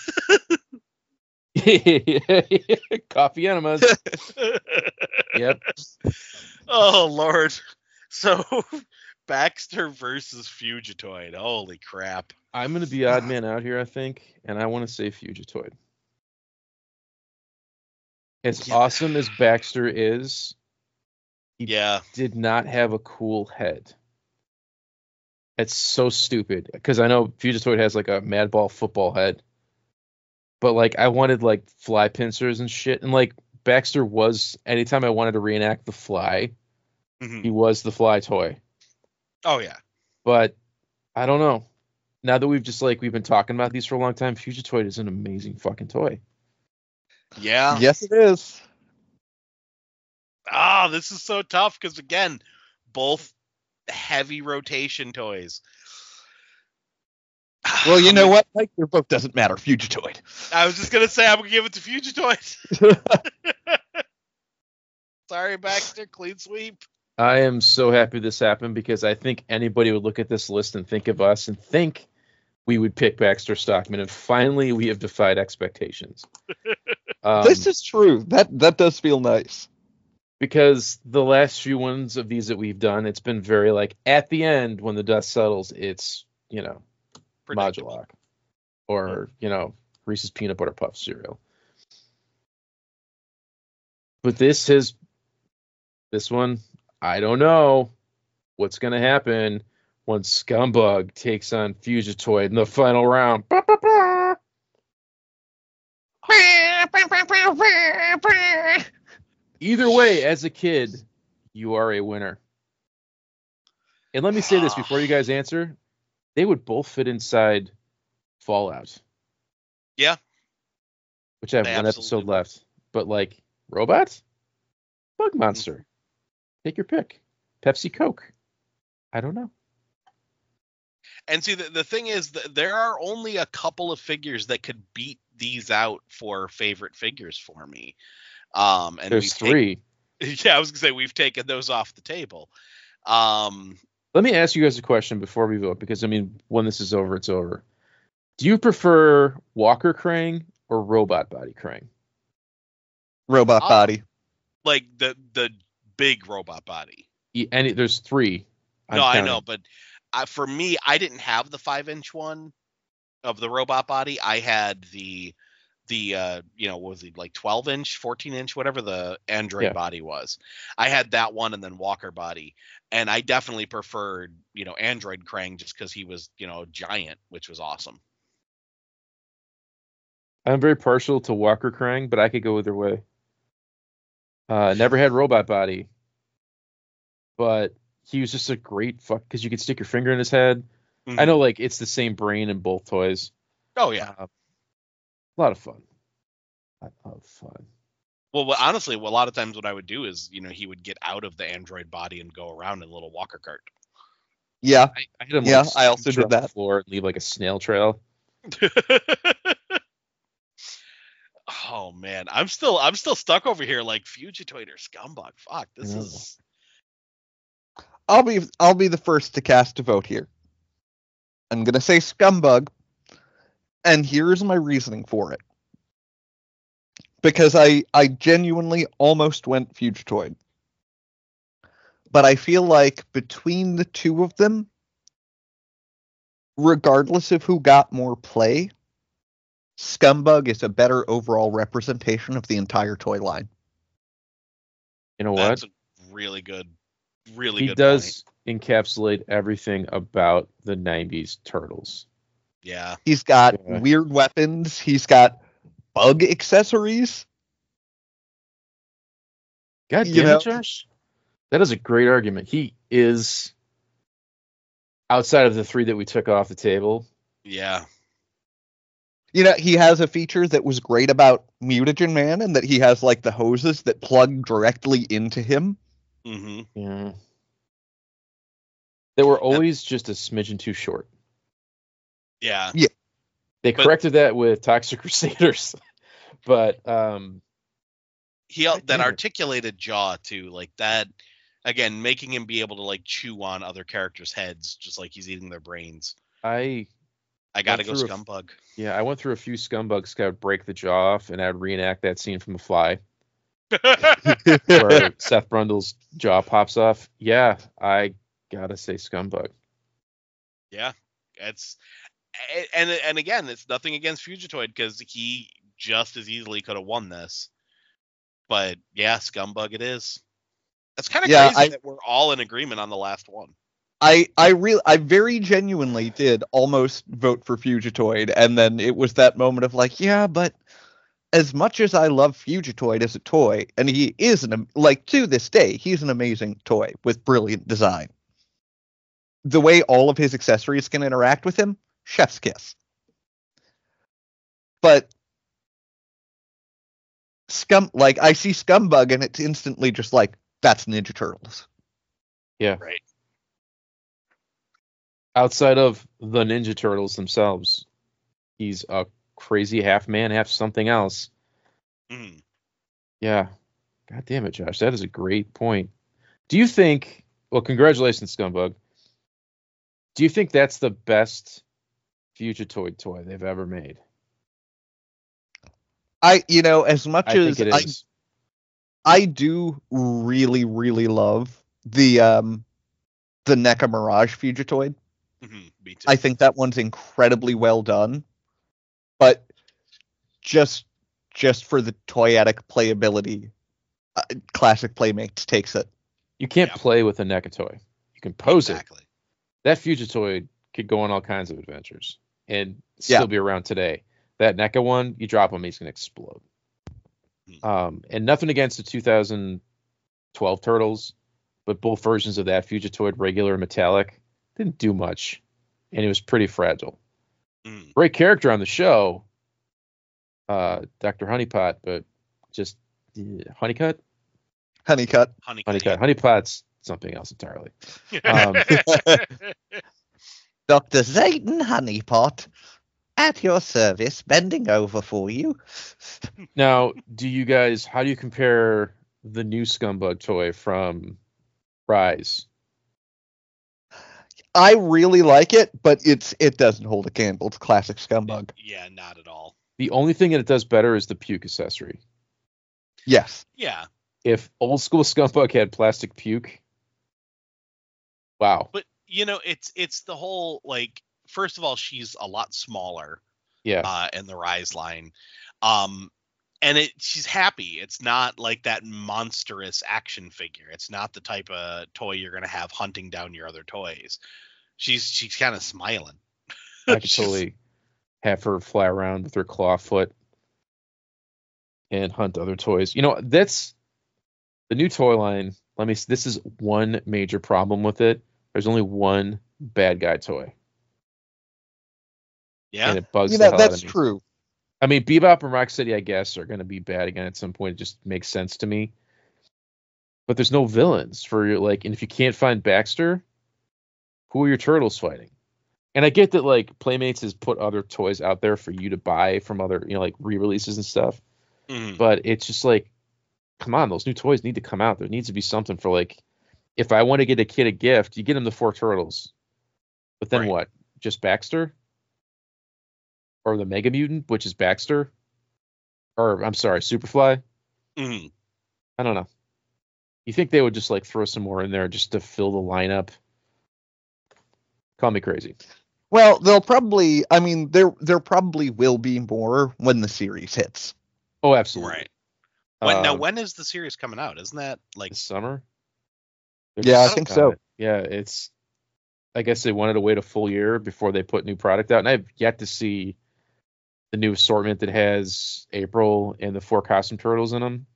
Coffee enemas. Yep. Oh, Lord. So, Baxter versus Fugitoid. Holy crap. I'm going to be odd man out here, I think, and I want to say Fugitoid. As awesome as Baxter is, he did not have a cool head. It's so stupid, because I know Fugitoid has like a Madball football head, but like I wanted like fly pincers and shit, and like Baxter was, anytime I wanted to reenact the Fly, he was the Fly toy. Oh yeah. But I don't know. Now that we've been talking about these for a long time, Fugitoid is an amazing fucking toy. Yeah. Yes, it is. This is so tough because, again, both heavy rotation toys. Well, you know what? Like, your vote doesn't matter. Fugitoid. I was just going to say I'm going to give it to Fugitoid. Sorry, Baxter. Clean sweep. I am so happy this happened, because I think anybody would look at this list and think of us and think we would pick Baxter Stockman, and finally we have defied expectations. This is true. That does feel nice. Because the last few ones of these that we've done, it's been very like, at the end when the dust settles, it's, Modulok or, Reese's Peanut Butter Puff cereal. But this one, I don't know what's going to happen when Scumbug takes on Fugitoid in the final round. Either way, as a kid, you are a winner. And let me say this before you guys answer. They would both fit inside Fallout. Yeah. Which I have one episode left. But like, robots? Bug Monster. Take your pick. Pepsi Coke. I don't know. And see, the thing is, there are only a couple of figures that could beat these out for favorite figures for me. And there's three. Yeah, I was gonna say we've taken those off the table. Let me ask you guys a question before we vote, because when this is over, it's over. Do you prefer Walker Krang or Robot Body Krang? Robot Body. Like the big Robot Body. And there's three. I know, but for me, I didn't have the 5-inch one of the Robot Body. I had the what was it, like 12-inch, 14-inch, whatever the Android body was. I had that one and then Walker Body. And I definitely preferred, Android Krang just because he was, giant, which was awesome. I'm very partial to Walker Krang, but I could go either way. Never had Robot Body, but he was just a great fuck, because you could stick your finger in his head. Mm-hmm. I know, like, it's the same brain in both toys. Oh, yeah. A lot of fun. Well, honestly, a lot of times what I would do is, he would get out of the Android body and go around in a little walker cart. Yeah. I hit him. Yeah, I also did that. The floor and leave like a snail trail. Oh man, I'm still stuck over here like Fugitoid or Scumbug. Fuck, this is. I'll be the first to cast a vote here. I'm gonna say Scumbug, and here's my reasoning for it. Because I genuinely almost went Fugitoid. But I feel like between the two of them, regardless of who got more play, Scumbug is a better overall representation of the entire toy line. You know what? That's a really good He does encapsulate everything about the 90s Turtles. Yeah. He's got weird weapons. He's got bug accessories. God damn it, Josh. That is a great argument. He is... Outside of the 3 that we took off the table, Yeah. You know, he has a feature that was great about Mutagen Man, and that he has like the hoses that plug directly into him. Mm-hmm. yeah, they were always just a smidgen too short. Yeah. They But- corrected that with Toxic Crusaders, but He God that damn it. articulated jaw too, like that. Again, making him be able to like chew on other characters' heads, just like he's eating their brains. I gotta go through a- Scumbug. Yeah, I went through a few scumbugs that would break the jaw off, and I'd reenact that scene from The Fly where Seth Brundle's jaw pops off. Yeah, I gotta say scumbug. Yeah, it's and again, it's nothing against Fugitoid because he just as easily could have won this. But yeah, Scumbug it is. That's kind of Yeah, crazy that we're all in agreement on the last one. I very genuinely did almost vote for Fugitoid, and then it was that moment of like, yeah, but as much as I love Fugitoid as a toy, and he is to this day, he's an amazing toy with brilliant design. The way all of his accessories can interact with him, chef's kiss. But I see Scumbug, and it's instantly just like, that's Ninja Turtles. Yeah. Right. Outside of the Ninja Turtles themselves, he's a crazy half man, half something else. Mhm. Yeah. God damn it, Josh. That is a great point. Do you think, well, congratulations, Scumbug. Do you think that's the best Fugitoid toy they've ever made? As much I as think it is. I do really, really love the NECA Mirage Fugitoid. Me too. I think that one's incredibly well done. But just for the toyetic playability, Classic Playmates takes it. You can't Yeah. play with a NECA toy. You can pose it. Exactly. That Fugitoid could go on all kinds of adventures and still be around today. That NECA one, you drop him, he's going to explode. And nothing against the 2012 Turtles, but both versions of that Fugitoid, regular and metallic, didn't do much, and it was pretty fragile. Mm. Great character on the show, Dr. Honeypot, but just Honeycut? Honeycut. Honeycut. Honeypot's something else entirely. Dr. Zayden Honeypot, at your service, bending over for you. Now, how do you compare the new Scumbug toy from Rise? I really like it, but it doesn't hold a candle to classic Scumbug. Yeah, not at all. The only thing that it does better is the puke accessory. Yes. Yeah. If old school Scumbug had plastic puke, wow. But it's the whole, like, first of all, she's a lot smaller. Yeah. In the Rise line. And she's happy. It's not like that monstrous action figure. It's not the type of toy you're gonna have hunting down your other toys. She's kind of smiling. I could totally have her fly around with her claw foot and hunt other toys. That's the new toy line. This is one major problem with it. There's only one bad guy toy. Yeah. And it bugs the hell out that's of me. true. I mean, Bebop and Rocksteady, I guess, are going to be bad again at some point. It just makes sense to me. But there's no villains for and if you can't find Baxter, who are your turtles fighting? And I get that like Playmates has put other toys out there for you to buy from other, like re-releases and stuff. Mhm. But it's just like, come on, those new toys need to come out. There needs to be something for like, if I want to get a kid a gift, you get him the 4 turtles. But then Right. what? Just Baxter? Or the Mega Mutant, which is Baxter? Or, I'm sorry, Superfly? Mhm. I don't know. You think they would just like throw some more in there just to fill the lineup? Call me crazy. Well, they'll probably. I mean, there probably will be more when the series hits. Oh, absolutely. Right. When is the series coming out? Isn't that like This summer? Yeah, I There's think some so. on it. Yeah, I guess they wanted to wait a full year before they put new product out, and I've yet to see the new assortment that has April and the 4 costume turtles in them.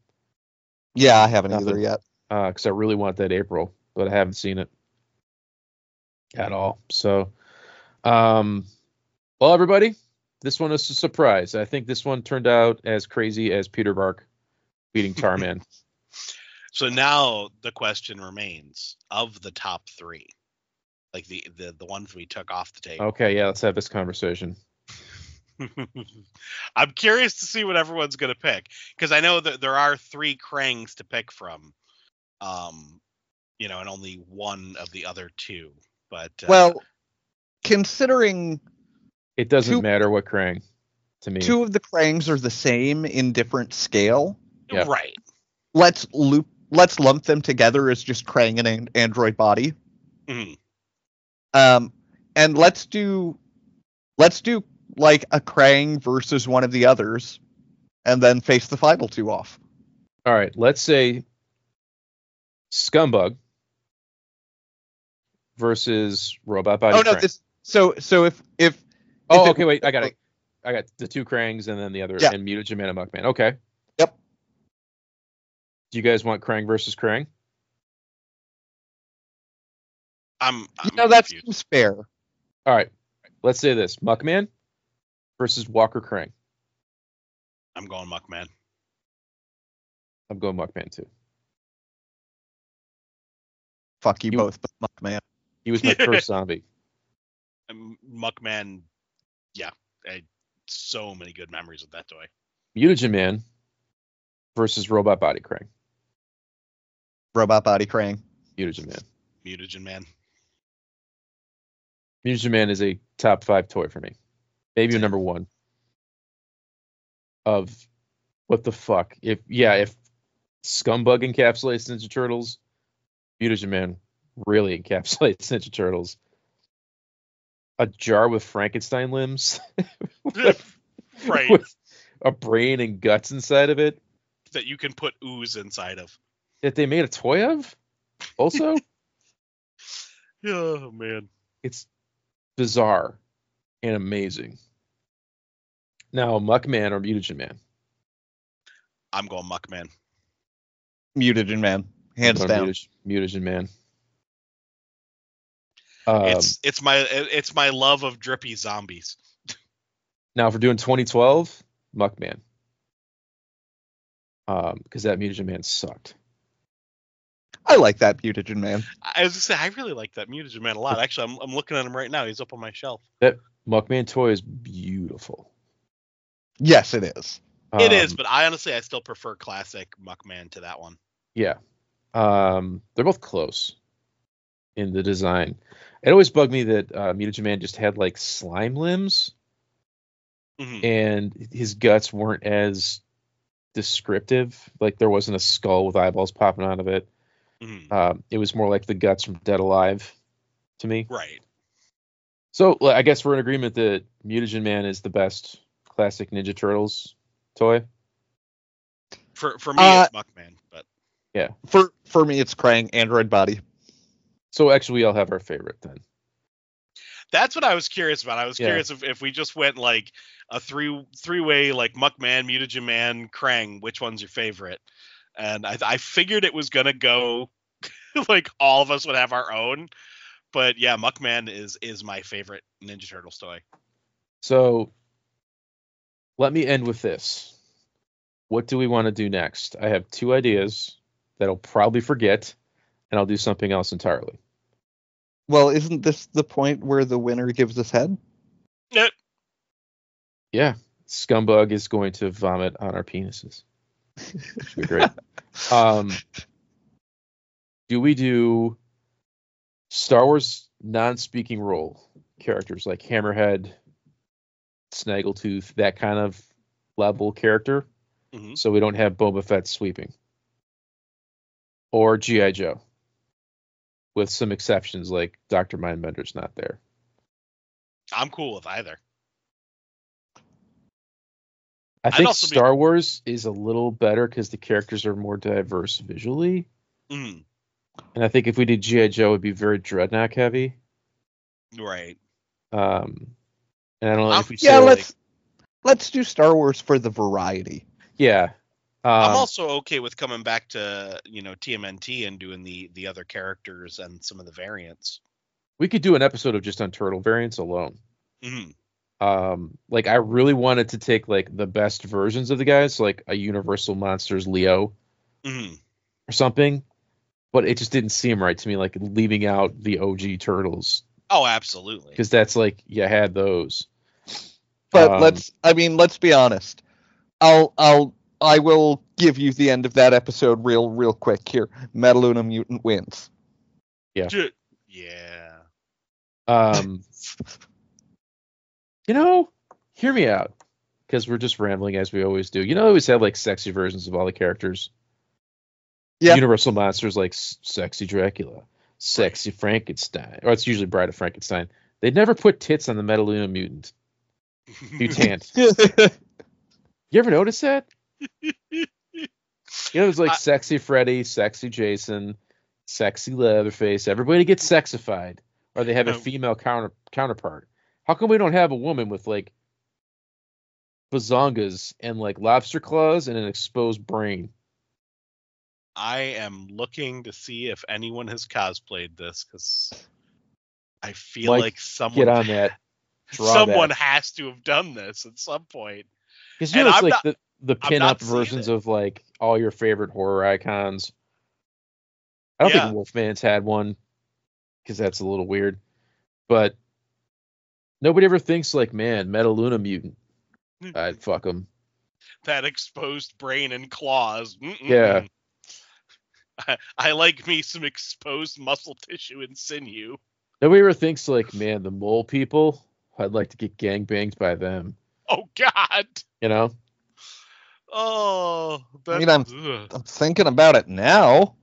Yeah, I haven't Nothing. either yet. Because I really want that April, but I haven't seen it. at all. So, well, everybody, this one is a surprise. I think this one turned out as crazy as Peter Bark beating Tarman. So now the question remains, of the top three, like the ones we took off the table. Okay, yeah, let's have this conversation. I'm curious to see what everyone's going to pick, because I know that there are 3 Krangs to pick from, and only one of the other 2. But Well, considering It doesn't Two- matter what Krang to me. 2 of the Krangs are the same in different scale, yeah. Right. let's lump them together as just Krang and an android body. Mhm. And let's do like a Krang versus one of the others, and then face the final 2 off. All right, let's say Scumbug versus Robot Body. Oh no, Krang. so if Oh, it- okay, wait, I got it. I got the 2 Krangs and then the other, Yeah. and Mutagen Man and Muckman. Okay. Yep. Do you guys want Krang versus Krang? I'm that confused. seems fair. All right, let's say this: Muckman versus Walker Krang. I'm going Muckman. I'm going Muckman too. Fuck you You- both, but Muckman. He was my first zombie. Muckman, yeah. I had so many good memories with that toy. Mutagen Man versus Robot Body Krang. Robot Body Krang. Mutagen Man. Mutagen Man. Mutagen Man is a top 5 toy for me. Maybe a number 1. Of what the fuck? If Scumbug encapsulates Ninja Turtles, Mutagen Man really encapsulates Ninja Turtles. A jar with Frankenstein limbs, Right. with a brain and guts inside of it That you can put ooze inside of. that they made a toy of. Also, Oh, man. it's bizarre and amazing. Now, Muckman or Mutagen Man? I'm going Muckman. Mutagen Man. Hands I'm down. going Mutagen Man. It's my love of drippy zombies. Now, if we're doing 2012, Muckman. Because that Mutagen Man sucked. I like that Mutagen Man. I was gonna say I really like that Mutagen Man a lot. Actually, I'm looking at him right now. He's up on my shelf. That Muckman toy is beautiful. Yes, it is. It is, but I still prefer classic Muckman to that one. Yeah. They're both close in the design. It always bugged me that Mutagen Man just had like slime limbs Mhm. and his guts weren't as descriptive. Like there wasn't a skull with eyeballs popping out of it. Mhm. It was more like the guts from Dead Alive to me. Right. So I guess we're in agreement that Mutagen Man is the best classic Ninja Turtles toy. For me, it's Muckman, but For me, it's Krang, android body. So actually, we all have our favorite then. that's what I was curious about. I was Yeah. curious if we just went like a three-way, like Muckman, Mutagen Man, Krang, which one's your favorite? And I figured it was gonna go like all of us would have our own, but yeah, Muckman is my favorite Ninja Turtles toy. So let me end with this. What do we want to do next? I have 2 ideas that I'll probably forget, and I'll do something else entirely. Well, isn't this the point where the winner gives us head? Yep. Yeah, Scumbug is going to vomit on our penises. Which would be great. Do we do Star Wars non-speaking role characters like Hammerhead, Snaggletooth, that kind of level character? Mhm. So we don't have Boba Fett sweeping. Or G.I. Joe. With some exceptions like Dr. Mindbender's not there. I'm cool with either. I think also be- Star Wars is a little better because the characters are more diverse visually. Mhm. And I think if we did G.I. Joe, it would be very Dreadnought heavy. Right. And I don't know if we Yeah, say, let's do Star Wars for the variety. yeah. I'm also okay with coming back to TMNT and doing the other characters and some of the variants. We could do an episode of just on turtle variants alone. Mhm. Like I really wanted to take like the best versions of the guys, like a Universal Monsters Leo Mhm. or something, but it just didn't seem right to me, like leaving out the OG turtles, Oh, absolutely. because that's like you had those. But let's be honest. I will give you the end of that episode real quick here. Metaluna Mutant wins. Yeah. Yeah. You know, hear me out, because we're just rambling as we always do. You know, I always have like sexy versions of all the characters. Yeah. Universal Monsters like sexy Dracula, sexy Frankenstein, or it's usually Bride of Frankenstein. They'd never put tits on the Metaluna Mutant. Mutant. You ever notice that? You know, it's like sexy Freddy, sexy Jason, sexy Leatherface. Everybody gets sexified, or they have a female counterpart. How come we don't have a woman with like bazongas and like lobster claws and an exposed brain? I am looking to see if anyone has cosplayed this, because I feel Mike, like someone get on that. Someone that. has to have done this at some point. Because you know, it's I'm like not- the I'm not pin-up seeing versions it. of like all your favorite horror icons. I don't Yeah. think Wolfman's had one, because that's a little weird. But nobody ever thinks like, man, Metaluna Mutant. I'd fuck him. That exposed brain and claws. Mm-mm-mm. Yeah. I like me some exposed muscle tissue and sinew. Nobody ever thinks like, man, the mole people, I'd like to get gangbanged by them. Oh God. You know? Oh. I mean, I'm thinking about it now.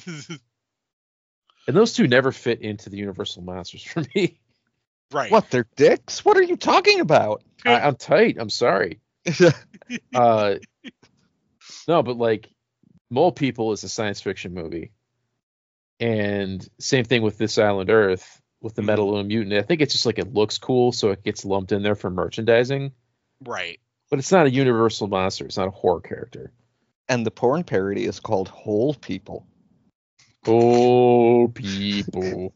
And those two never fit into the Universal Monsters for me. Right. What, they're dicks? What are you talking about? I'm tight. I'm sorry. No, but like Mole People is a science fiction movie. And same thing with This Island Earth with the Metaluna Mutant. I think it's just like it looks cool, so it gets lumped in there for merchandising. Right. But it's not a Universal monster. It's not a horror character. And the porn parody is called Whole People. Oh, people.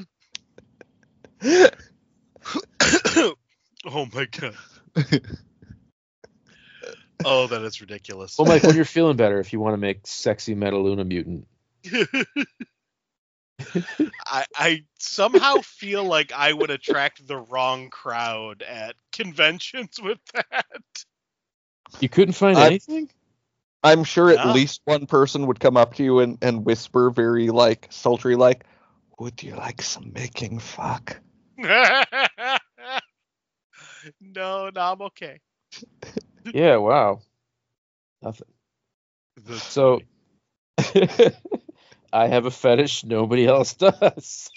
Oh my God. Oh, that is ridiculous. Well, Mike, when you're feeling better, if you want to make sexy Metaluna Mutant. I somehow feel like I would attract the wrong crowd at conventions with that. You couldn't find anything? I'm sure at Yeah. least one person would come up to you and whisper very like sultry like, would you like some making fuck? No, I'm okay. Yeah, wow. Nothing. That's So I have a fetish nobody else does.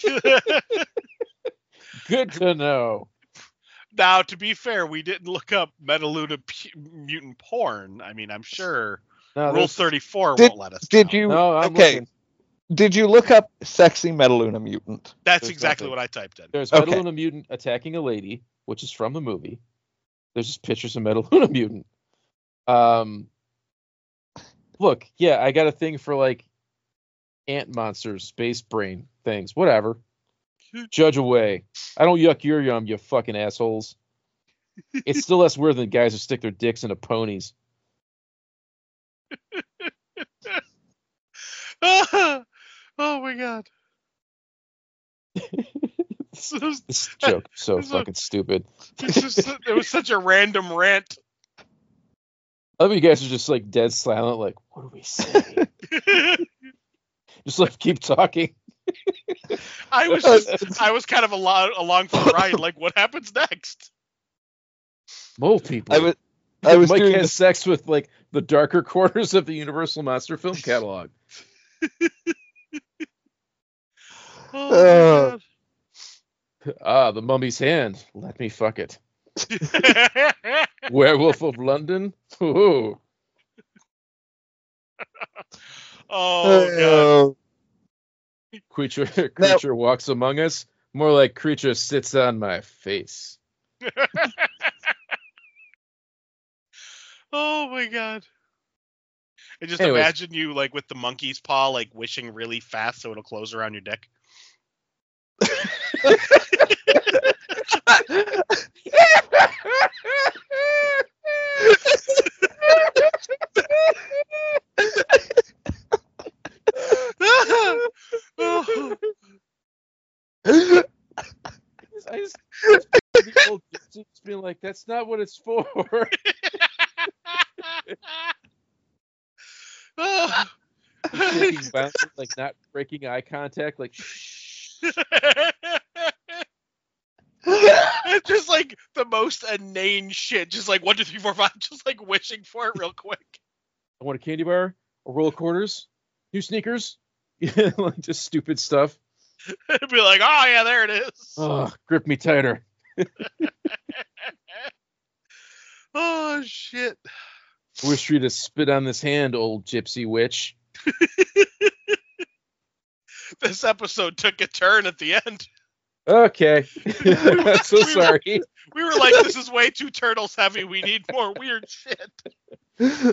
Good to know. Now, to be fair, we didn't look up Metaluna mutant porn. I mean, I'm sure No, Rule there's- 34 Did- won't let us Did know. you? No, I'm okay. looking. Did you look up sexy Metaluna Mutant? That's There's exactly nothing. what I typed in. There's Okay. Metaluna Mutant attacking a lady, which is from the movie. There's just pictures of Metaluna Mutant. Look, yeah, I got a thing for like ant monsters, space brain things, whatever. Judge away. I don't yuck your yum, you fucking assholes. It's still less weird than guys who stick their dicks into ponies. Oh my God. This joke is so fucking stupid. It was such a random rant. I love you guys are just like dead silent, like, what do we say? Just like keep talking. I was kind of along for the ride. Like, what happens next? Mole people. I was Mike doing has this, sex with like the darker corners of the Universal Monster film catalog. Oh Ah, the mummy's hand. Let me fuck it. my God. Werewolf of London. Ooh. Oh God. Creature walks among us. More like creature sits on my face. Oh my God. I just Anyways. imagine you like with the monkey's paw, like wishing really fast so it'll close around your dick. I just the old gypsy just being like, that's not what it's for. Taking bounces, like not breaking eye contact, like shh. It's just like the most inane shit. Just like 1, 2, 3, 4, 5. Just like wishing for it real quick. I want a candy bar, a roll of quarters, new sneakers, like just stupid stuff. It'd be like, oh yeah, there it is. Oh, grip me tighter. Oh shit. Wish you to spit on this hand, old gypsy witch. This episode took a turn at the end. Okay. I'm so sorry. We were like, this is way too Turtles heavy. We need more weird shit.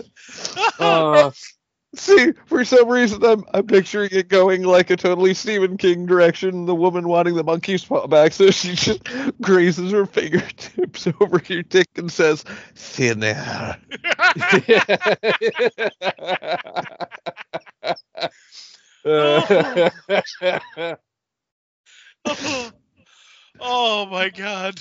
See, for some reason, I'm picturing it going like a totally Stephen King direction. The woman wanting the monkey's paw back, so she just grazes her fingertips over your dick and says, "Thinner." Oh my god.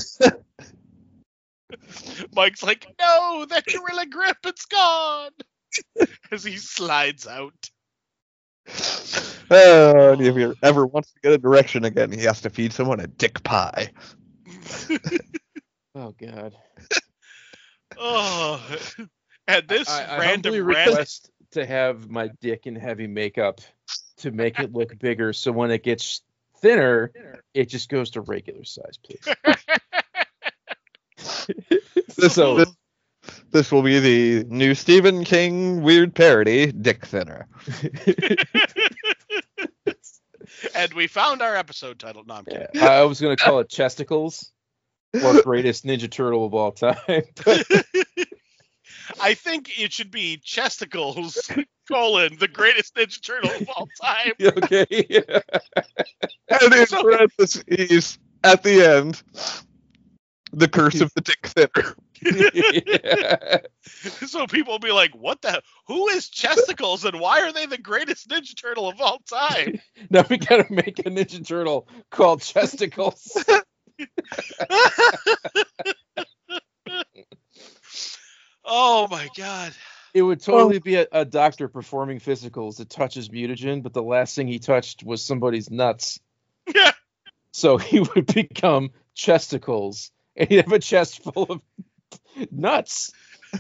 Mike's like, no, that Gorilla Grip, it's gone. As he slides out. And if he ever wants to get a direction again, he has to feed someone a dick pie. Oh god. Oh, and this I random humbly request to have my dick in heavy makeup to make it look bigger, so when it gets thinner, it just goes to regular size, please. This will be the new Stephen King weird parody, Dick Thinner. And we found our episode title. No, I'm kidding. Yeah, I was going to call it Chesticles, or Greatest Ninja Turtle of all time. I think it should be Chesticles, the greatest Ninja Turtle of all time. Okay. And in parentheses, at the end, the curse of the Dick Thinner. Yeah. So people will be like, who is Chesticles and why are they the greatest Ninja Turtle of all time? Now we got to make a Ninja Turtle called Chesticles. Oh my god. It would totally be a doctor performing physicals that touches mutagen, but the last thing he touched was somebody's nuts. Yeah. So he would become Chesticles, and he'd have a chest full of nuts.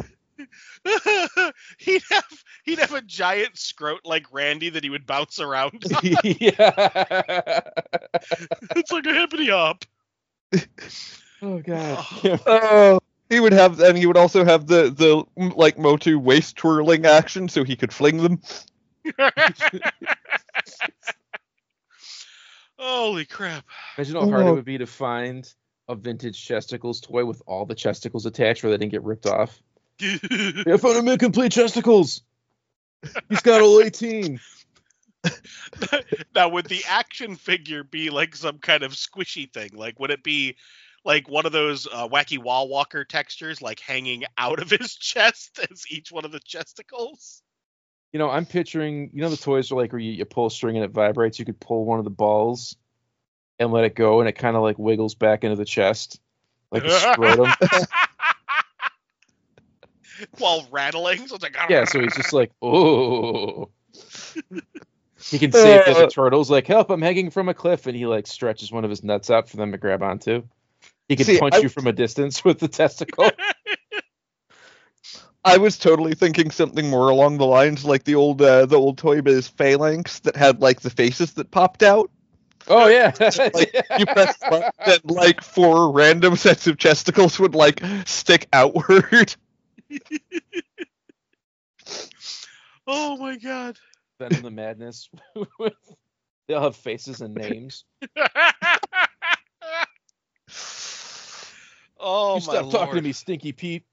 He'd have a giant scrote like Randy that he would bounce around. Yeah. It's like a hippity hop. Oh god. Oh, he would have, and he would also have the like Motu waist twirling action, so he could fling them. Holy crap. Imagine how hard it would be to find a vintage Chesticles toy with all the Chesticles attached where they didn't get ripped off. I found him incomplete Chesticles. He's got all 18. Now, would the action figure be like some kind of squishy thing? Like, would it be like one of those wacky wall walker textures, like hanging out of his chest as each one of the Chesticles? You know, I'm picturing, the toys are like where you pull a string and it vibrates. You could pull one of the balls and let it go, and it kind of like wiggles back into the chest, like a scrotum. While rattling. So it's like, Yeah, so he's just like, oh. He can save the other turtles, like, help, I'm hanging from a cliff, and he like stretches one of his nuts out for them to grab onto. He can punch you from a distance with the testicle. I was totally thinking something more along the lines like the old Toy Biz Phalanx that had like the faces that popped out. Oh yeah. Like you press the button and like 4 random sets of chesticles would like stick outward. Oh my god. Venom the Madness. They'll have faces and names. Oh, you stop talking to me, Stinky Pete.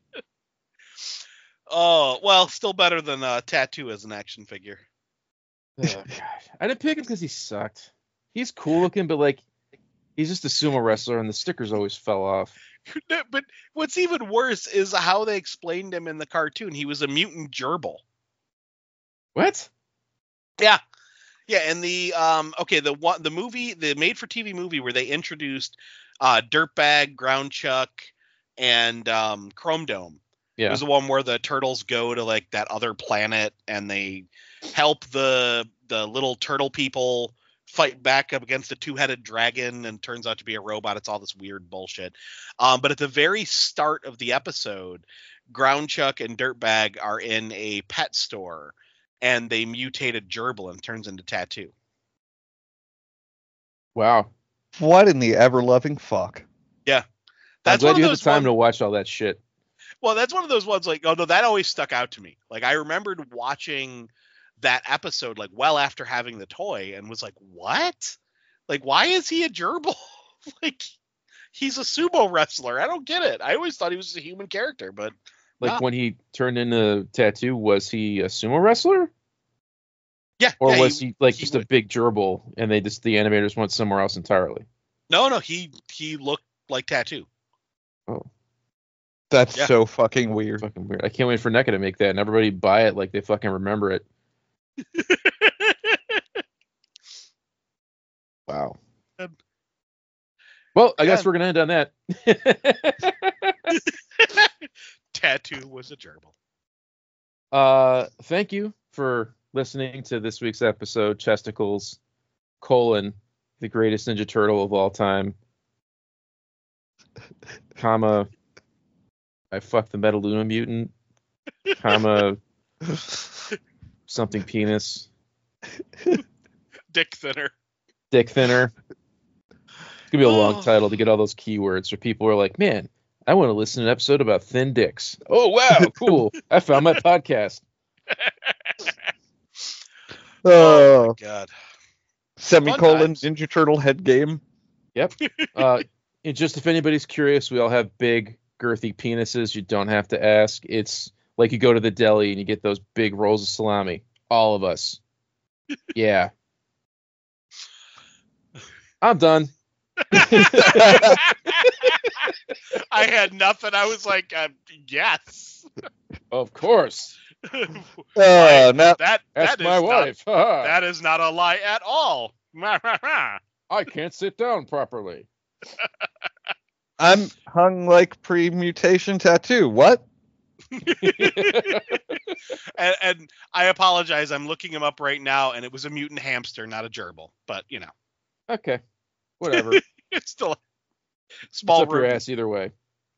Oh, well, still better than Tattoo as an action figure. Oh, God. I didn't pick him because he sucked. He's cool looking, but like he's just a sumo wrestler, and the stickers always fell off. But what's even worse is how they explained him in the cartoon. He was a mutant gerbil. What? Yeah. Yeah, and the movie, the made for TV movie where they introduced Dirtbag, Groundchuck, and Chrome Dome. Yeah. It was the one where the turtles go to like that other planet and they help the little turtle people fight back up against a two-headed dragon, and turns out to be a robot. It's all this weird bullshit. But at the very start of the episode, Groundchuck and Dirtbag are in a pet store, and they mutate a gerbil and turns into Tattoo. Wow. What in the ever-loving fuck? Yeah. I'm glad you had the time ones, to watch all that shit. Well, that's one of those ones like, oh no, that always stuck out to me. Like I remembered watching that episode like well after having the toy and was like, what? Like, why is he a gerbil? Like, he's a sumo wrestler. I don't get it. I always thought he was a human character, but like when he turned into Tattoo, was he a sumo wrestler? Yeah. Or yeah, was he just a big gerbil and the animators went somewhere else entirely? No, he looked like Tattoo. Oh. That's so fucking weird. Fucking weird. I can't wait for NECA to make that and everybody buy it like they fucking remember it. Wow. Well, I guess we're gonna end on that. Tattoo was a gerbil. Thank you for listening to this week's episode, Chesticles, the greatest Ninja Turtle of all time, comma, I fucked the Metaluna mutant, comma, something penis. Dick thinner. It's gonna be a long title to get all those keywords for people who are like, man, I want to listen to an episode about thin dicks. Oh wow, cool. I found my podcast. Oh my god. Semicolon Ninja Turtle head game. Yep. Just if anybody's curious, we all have big, girthy penises. You don't have to ask. It's like you go to the deli and you get those big rolls of salami. All of us. Yeah. I'm done. I had nothing. I was like, yes. Of course. No. That's my wife. That is not a lie at all. I can't sit down properly. I'm hung like pre-mutation tattoo. What? and I apologize. I'm looking him up right now, and it was a mutant hamster, not a gerbil. But you know. Okay. Whatever. It's still small. It's up your ass either way.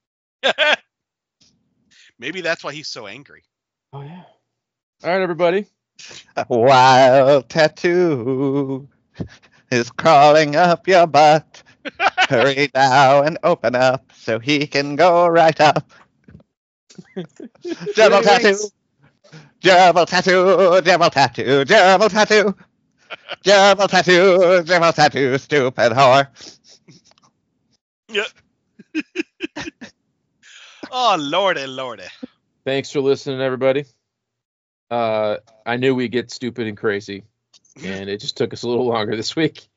Maybe that's why he's so angry. Oh yeah. All right, everybody. A wild tattoo is crawling up your butt. Hurry now and open up so he can go right up. Gerbil tattoo. Gerbil tattoo. Gerbil tattoo. Gerbil tattoo. Gerbil tattoo. Gerbil tattoo. Stupid whore. Yep. Oh, lordy. Thanks for listening, everybody. I knew we'd get stupid and crazy, and it just took us a little longer this week.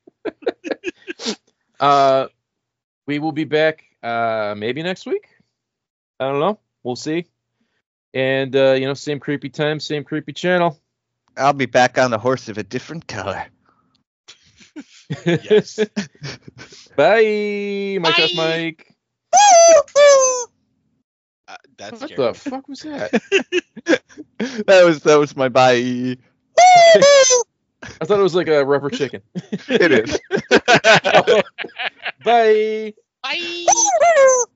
We will be back maybe next week. I don't know. We'll see. And, same creepy time, same creepy channel. I'll be back on the horse of a different color. Yes. Bye. Mike. Mike. That's What scary. the fuck was that? that was my bye. I thought it was like a rubber chicken. It is. Bye. Bye.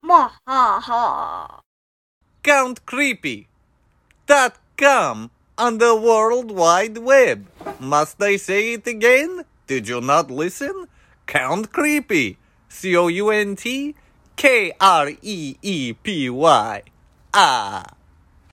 Mwahaha. CountCreepy.com on the World Wide Web. Must I say it again? Did you not listen? Count Creepy. COUNTKREEPY. Ah.